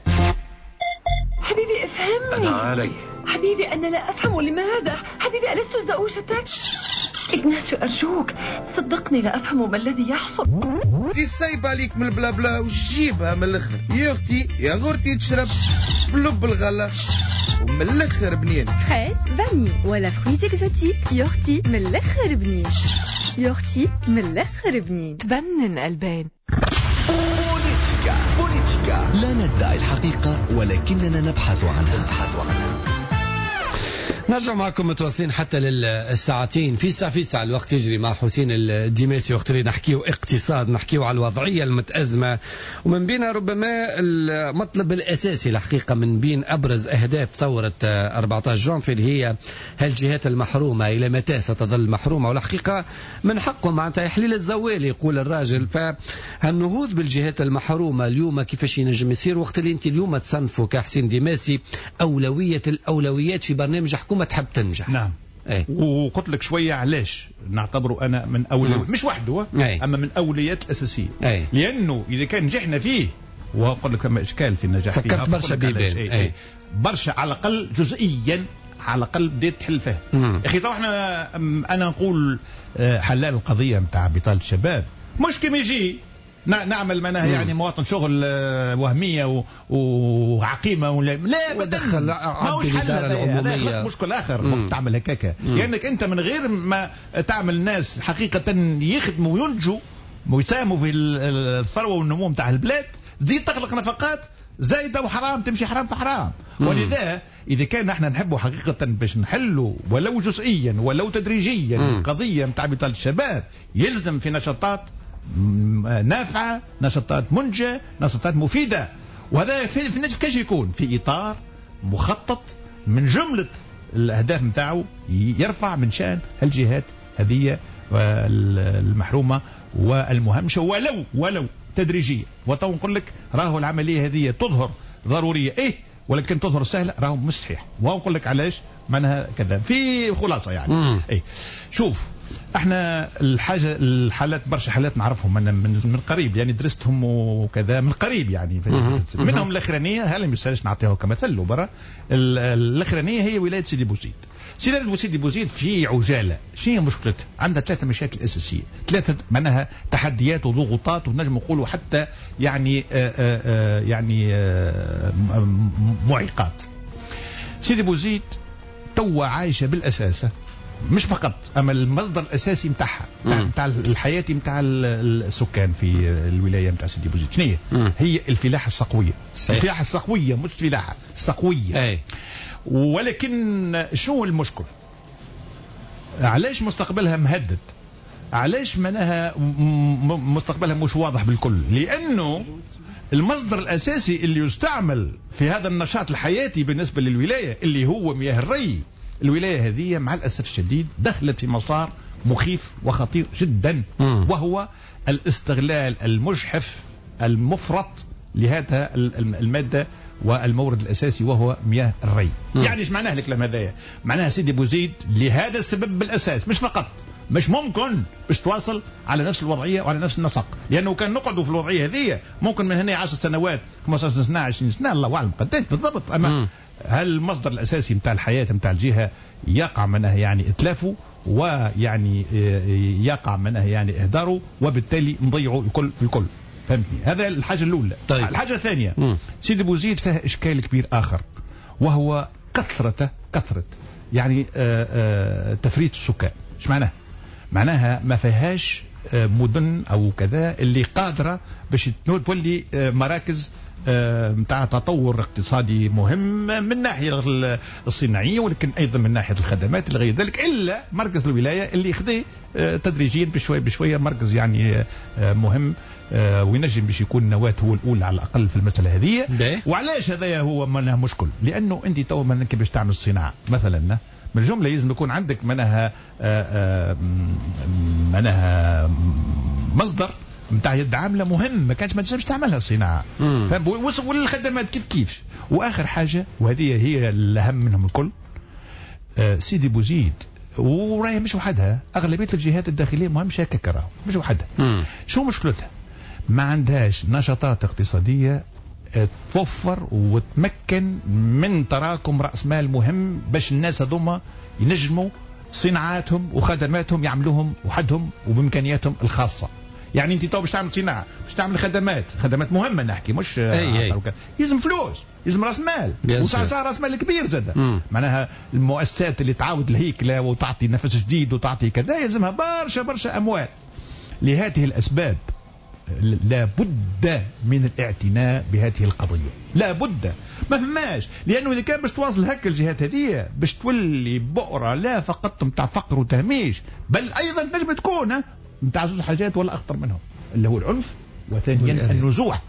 Speaker 6: حبيبي افهمني.
Speaker 9: انا علي
Speaker 6: حبيبي انا لا افهم لماذا. حبيبي ألست زؤوشتك؟ إغناسيو أرجوك صدقني لا أفهم ما الذي يحصل.
Speaker 10: في سايبة عليك من البلا بلا وجيبها من الأخر. يا أختي يا غورتي تشرب بلب الغلا ومن الأخر بنين.
Speaker 11: فريز فاني ولا فرويز إكزوتيك. يا من الأخر بنين. يا من الأخر بنين.
Speaker 6: تبنن ألبان.
Speaker 1: بوليتيكا لا ندعي الحقيقة ولكننا نبحث عنها.
Speaker 3: نرجع معكم متواصلين حتى للساعتين في ساعة الوقت يجري مع حسين الدماسي، وقت اللي نحكيو اقتصاد، نحكيو على الوضعية المتأزمة، ومن بينها ربما المطلب الأساسي الحقيقة من بين أبرز أهداف ثورة 14 جانفي اللي هي هالجهات المحرومة إلى متى ستظل محرومة، والحقيقة من حقهم معناتها يحليل الزوال يقول الراجل. فالنهوض بالجهات المحرومة اليوم كيفاش ينجم يصير وقت اللي انت اليوم تصنفوا كحسين دماسي أولوية الأولويات في برنامج حكومة تحب تنجح؟
Speaker 7: نعم. أي. وقلت لك شوية علاش نعتبره أنا من أولويات مش وحده أما من أولويات الأساسية. لأنه إذا كان نجحنا فيه وأقول لك ما إشكال في النجاح فيه
Speaker 3: سكرت برشا بيبان
Speaker 7: برشا على الأقل جزئيا على الأقل بديت تحل فيه. أخي طبعا أنا نقول حلال القضية متاع بطالة الشباب مش كم يجي نعمل منها يعني مواطن شغل وهمية وعقيمة ولا لا
Speaker 3: ودخل
Speaker 7: ماهوش حل هذا مشكل آخر تعمل هكاكا لأنك أنت من غير ما تعمل ناس حقيقة يخدموا وينجوا ويساهموا في الثروة والنمو متاع البلاد تزيد تخلق نفقات زايدة وحرام تمشي حرام في حرام. ولذا إذا كان احنا نحبوا حقيقة باش نحلوا ولو جزئيا ولو تدريجيا القضية متاع بطالة الشباب يلزم في نشاطات نافعة، نشاطات منجة، نشاطات مفيدة، وهذا في النجاح كيش يكون في إطار مخطط من جملة الأهداف متاعه يرفع من شأن الجهات هذه المحرومة والمهمشة ولو تدريجية. وطو نقول لك راهو العملية هذه تظهر ضرورية ولكن تظهر سهلة راهو مش صحيح. ونقول لك علاش منها كذا في خلاصة يعني. شوف احنا الحالات برشا حالات نعرفهم من قريب يعني درستهم وكذا من قريب يعني منهم الاخرانيه هلا ما يسالش نعطيها كمثل وبرا. الاخرانيه هي ولايه سيدي بوزيد. سيدي بوزيد في عجاله شنو هي مشكلتها؟ عندها 3 مشاكل اساسيه، 3 معناها تحديات وضغوطات ونجم نقولوا حتى يعني معيقات. سيدي بوزيد توا عايشه بالاساس مش فقط اما المصدر الاساسي متاعها متاع الحياه متاع السكان في الولايه متاع سيدي بوزيد شنو هي الفلاحه الصقويه. الفلاحه الصقويه مش فلاحه الصقويه. ولكن شو المشكل؟ علاش مستقبلها مهدد؟ علاش منها مستقبلها مش واضح بالكل؟ لانه المصدر الاساسي اللي يستعمل في هذا النشاط الحياتي بالنسبه للولايه اللي هو مياه الري، الولاية هذه مع الأسف الشديد دخلت في مسار مخيف وخطير جدا وهو الاستغلال المجحف المفرط لهذا المادة والمورد الأساسي وهو مياه الري. يعني ايش معناه الكلام هذايا؟ معناها سيدي بوزيد لهذا السبب بالأساس مش فقط مش ممكن باش تواصل على نفس الوضعية وعلى نفس النسق، لأنه كان نقعدوا في الوضعية هذه ممكن من هنا 10 سنوات 15 سنة 20 سنة الله أعلم قديش بالضبط. أما هل المصدر الأساسي متاع الحياة متاع الجهة يقع منها يعني إتلافه ويعني يقع منها يعني إهداره وبالتالي نضيعوا الكل في الكل. فهمتني؟ هذا الحاجة الأولى. طيب. الحاجة الثانية سيدي بوزيد فيها إشكال كبير آخر وهو كثرة يعني تفريط السكان. ايش معناها؟ معناها ما فيهاش مدن أو كذا اللي قادرة باش تولي مراكز متاع تطور اقتصادي مهم من الناحية الصناعية ولكن أيضا من ناحية الخدمات اللي غير ذلك إلا مركز الولاية اللي يخذ تدريجيا بشوية مركز يعني مهم وينجم باش يكون نواة هو الأولى على الأقل في المسألة هذه. وعلاش هذا هو منها مشكل؟ لأنه أنت تو منك باش تعمل صناعة مثلا من الجملة لازم يكون عندك منها مصدر متاع يد عامله مهم ما كانش ما تنجمش تعملها الصناعه. والخدمات كيف. واخر حاجه وهذه هي الاهم منهم الكل سيدي بوزيد وراهي مش وحدها اغلبيه الجهات الداخليه مش هكاكا مش وحدها. شو مشكلتها؟ ما عندهاش نشاطات اقتصاديه توفر وتمكن من تراكم راس مال مهم باش الناس هذوما ينجموا صناعاتهم وخدماتهم يعملوهم وحدهم وبامكانياتهم الخاصه. يعني انت تو باش تعمل صناعه باش تعمل خدمات مهمه نحكي مش يلزم فلوس يلزم راس مال وساعة راس مال كبير زاد. معناها المؤسسات اللي تعاود الهيكله وتعطي نفس جديد وتعطي كذا يلزمها برشا اموال. لهذه الاسباب لابد من الاعتناء بهذه القضية، لابد، ما فماش. لأنه إذا كان باش تواصل هكا الجهات هذه باش تولي بؤرة لا فقط متاع فقر وتهميش، بل أيضا نجم تكون متاع زوج حاجات ولا أخطر منهم، اللي هو العنف، وثانيا النزوح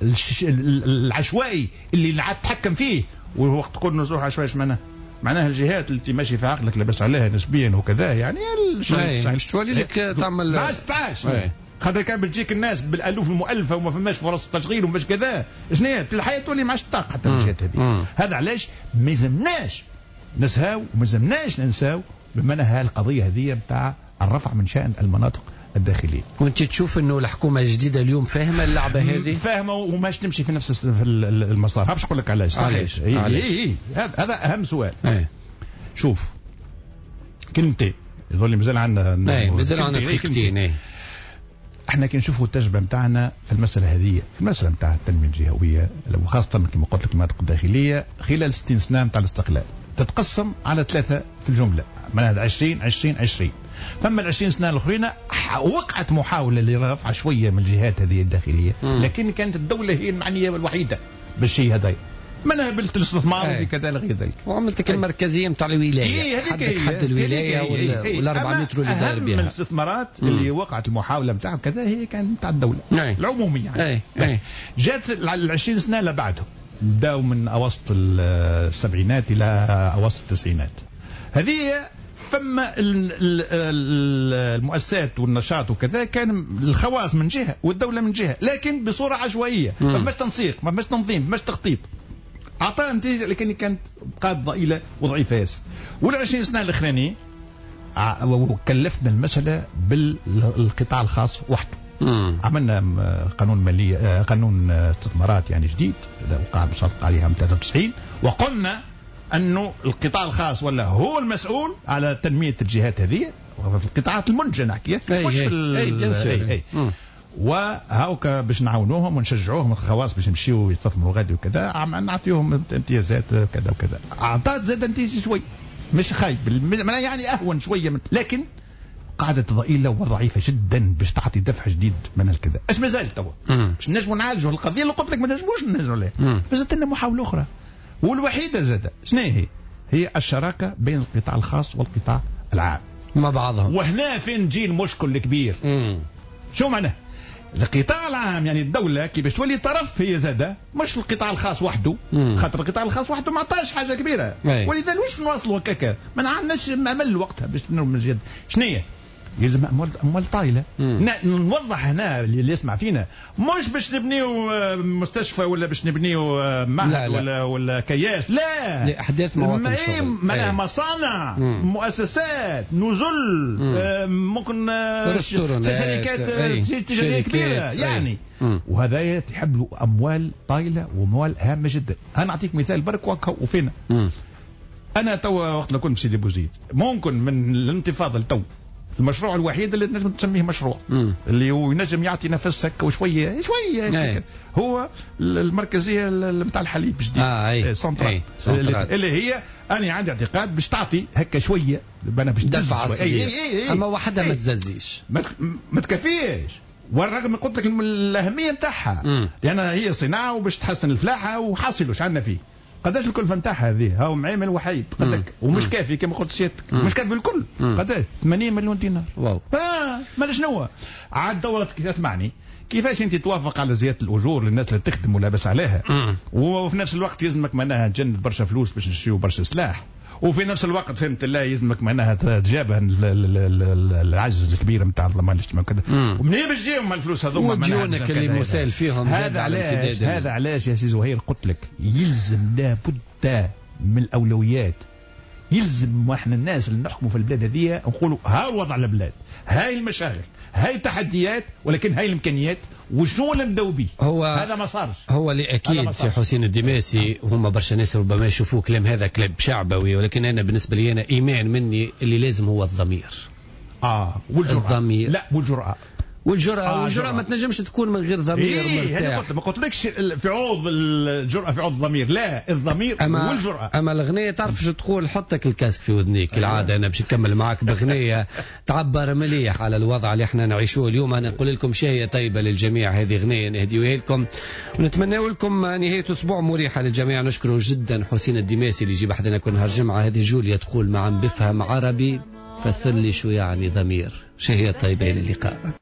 Speaker 7: العشوائي اللي عاد تحكم فيه. ووقت تقول نزوح عشوائي معناها الجهات اللي ماشي في عقلك لاباس عليها نسبيا وكذا، يعني
Speaker 3: مش تولي لك تعمل
Speaker 7: ما استعاش. خاطر كان بتجيك الناس بالالوف المؤلفه وما فماش فرص تشغيل وماش كذا، شنو الحياه تولي ما عادش تطاق حتى الجهات هذه. هذا علاش ما يلزمناش نسهاو وما يلزمناش ننساو بمعنى القضيه هذه نتاع الرفع من شأن المناطق الداخليه.
Speaker 3: وانت تشوف انه الحكومه الجديده اليوم فاهمه اللعبه هذه؟
Speaker 7: فاهمه وماش تمشي في نفس المسار. باش نقول لك علاش.
Speaker 3: علاش؟
Speaker 7: هذا اهم سؤال. شوف كلمتين يظل مازال عندنا
Speaker 3: دقيقتين.
Speaker 7: احنا كي نشوفوا التجربه نتاعنا في المساله هذه، في المساله نتاع التنميه الجهويه وخاصه كما قلت لك المناطق الداخليه، خلال 60 سنه نتاع الاستقلال تتقسم على 3 في الجمله، معناها 20 20 20. فما ال 20 سنه الاخرين وقعت محاوله لرفع شويه من الجهات هذه الداخليه، لكن كانت الدوله هي المعنيه الوحيده بالشيء هذا، منها بالاستثمار وفي كذا غير ذلك.
Speaker 3: وعملتك المركزيه نتاع الولايه، حد الولايه وال4 متر اللي داير بها.
Speaker 7: من الاستثمارات اللي وقعت المحاوله نتاعها كذا هي كانت نتاع الدوله العموميه يعني. جات ال 20 سنه اللي بعدهم بداوا من اواسط السبعينات الى اواسط التسعينات. هذه فما المؤسسات والنشاط وكذا كان الخواص من جهه والدوله من جهه، لكن بصوره عشوائيه، ما فماش تنسيق، ما فماش تنظيم، ما فماش تخطيط. اعطاها نتيجه لكن كانت بقات ضئيله وضعيفه ياسر. وال20 سنه الاخرانيين وكلفنا المساله بالقطاع الخاص وحده. عملنا قانون ماليه، قانون استثمارات يعني جديد وقع بصدق عليها من 93، وقلنا انه القطاع الخاص ولا هو المسؤول على تنميه الجهات هذه في القطاعات المنتجه نحكي، مش في وهاوكا باش نعاونوهم ونشجعوهم الخواص باش يمشيوا يستثمروا غادي وكذا، نعطيهم امتيازات كذا وكذا. اعطات زاد انتيجه شوي مش خايب يعني اهون شويه من، لكن قاعدة ضئيلة وضعيفة جدا باش تعطي دفع جديد من الكذا. اش مازال توا باش نجموا نعالجوا القضية اللي قلت لك ما نجموش ننزلوا عليها، بس زادت لنا محاولة أخرى والوحيدة زادة شنو هي الشراكة بين القطاع الخاص والقطاع العام
Speaker 3: مع بعضهم.
Speaker 7: وهنا فين تجي المشكل الكبير. شو معناه؟ القطاع العام يعني الدولة كي باش تولي طرف هي زادة، مش القطاع الخاص وحده، خاطر القطاع الخاص وحده ما عطاش حاجة كبيرة، ولذلك واش نواصلوا هكاكا، ما عندناش امل وقتها باش نرموا الجد. شنو يلزم اموال طايله. نوضح هنا اللي يسمع فينا، مش باش نبنيو مستشفى ولا باش نبنيو معهد ولا كياس، لا
Speaker 3: لاحداث مواطن الشغل،
Speaker 7: معناها مصانع، مؤسسات، نزل، ممكن شركات تجاريه كبيره يعني. وهذا يحب له اموال طايله واموال هامه جدا. انا اعطيك مثال برك وفينا. انا توا وقت اللي كنت بسيدي بوزيد ممكن من الانتفاضه لتو المشروع الوحيد اللي نجم تسميه مشروع اللي هو ينجم يعطي نفس هكا وشويه هو المركزيه نتاع الحليب جديد سنترال اللي هي انا عندي اعتقاد باش تعطي هكا شويه انا باش
Speaker 3: دفع اما وحدها ما تززيش
Speaker 7: ما تكفيش، والرغم قلت لك الاهميه نتاعها لان هي صناعه وباش تحسن الفلاحه وحاصل واش عندنا فيه. قداش الكلفه نتاعها هذه؟ هاو معامل وحيد قدك ومش كافي كما قلت سيادتك، مش كافي الكل. قداش؟ 80 مليون دينار.
Speaker 3: واو
Speaker 7: ما شنو عاد دورت كي تسمعني كيفاش انت توافق على زياده الاجور للناس اللي تخدم ولا بس عليها، وفي نفس الوقت يلزمك معناها تجند برشا فلوس باش نشريو برشا سلاح، وفي نفس الوقت فهمت الله يلزمك معناها تجابه العجز الكبير نتاع الضمان الاجتماعي وكذا. ومنين باش تجيهم الفلوس هذوما
Speaker 3: وديونك اللي مسال فيهم؟
Speaker 7: هذا علاش يا سي زهير قلت لك يلزم لابد من الاولويات. يلزم احنا الناس اللي نحكموا في البلاد هذه نقولوا ها وضع البلاد، هاي المشاغل، هاي التحديات، ولكن هاي الامكانيات وشنو اللي نبداو به. هذا ما صارش.
Speaker 3: هو اللي اكيد سي حسين الدماسي هما برشا ناس ربما يشوفوا كلام هذا كلام شعبوي، ولكن انا بالنسبه لي انا ايمان مني اللي لازم هو الضمير.
Speaker 7: والجرأة.
Speaker 3: الضمير
Speaker 7: لا والجرأة.
Speaker 3: والجرأة ما تنجمش تكون من غير ضمير مرتاح.
Speaker 7: ما قلتلكش في عوض الجرأة في عوض الضمير، لا الضمير والجرأة.
Speaker 3: أما الغنية تعرف شو تقول، حطك الكاسك في ودنيك كالعادة. أنا باش نكمل معك بغنية تعبر مليح على الوضع اللي احنا نعيشوه اليوم. أنا نقول لكم شهية طيبة للجميع، هذه غنية نهديوها لكم ونتمنى لكم نهاية أسبوع مريحة للجميع. نشكره جدا حسين الدماسي اللي يجي بحدنا كل نهار جمعة. هذه جوليا تقول ما عم بفهم عربي فسر لي شو يعني ضمير. شهية طيبة، إلى اللقاء.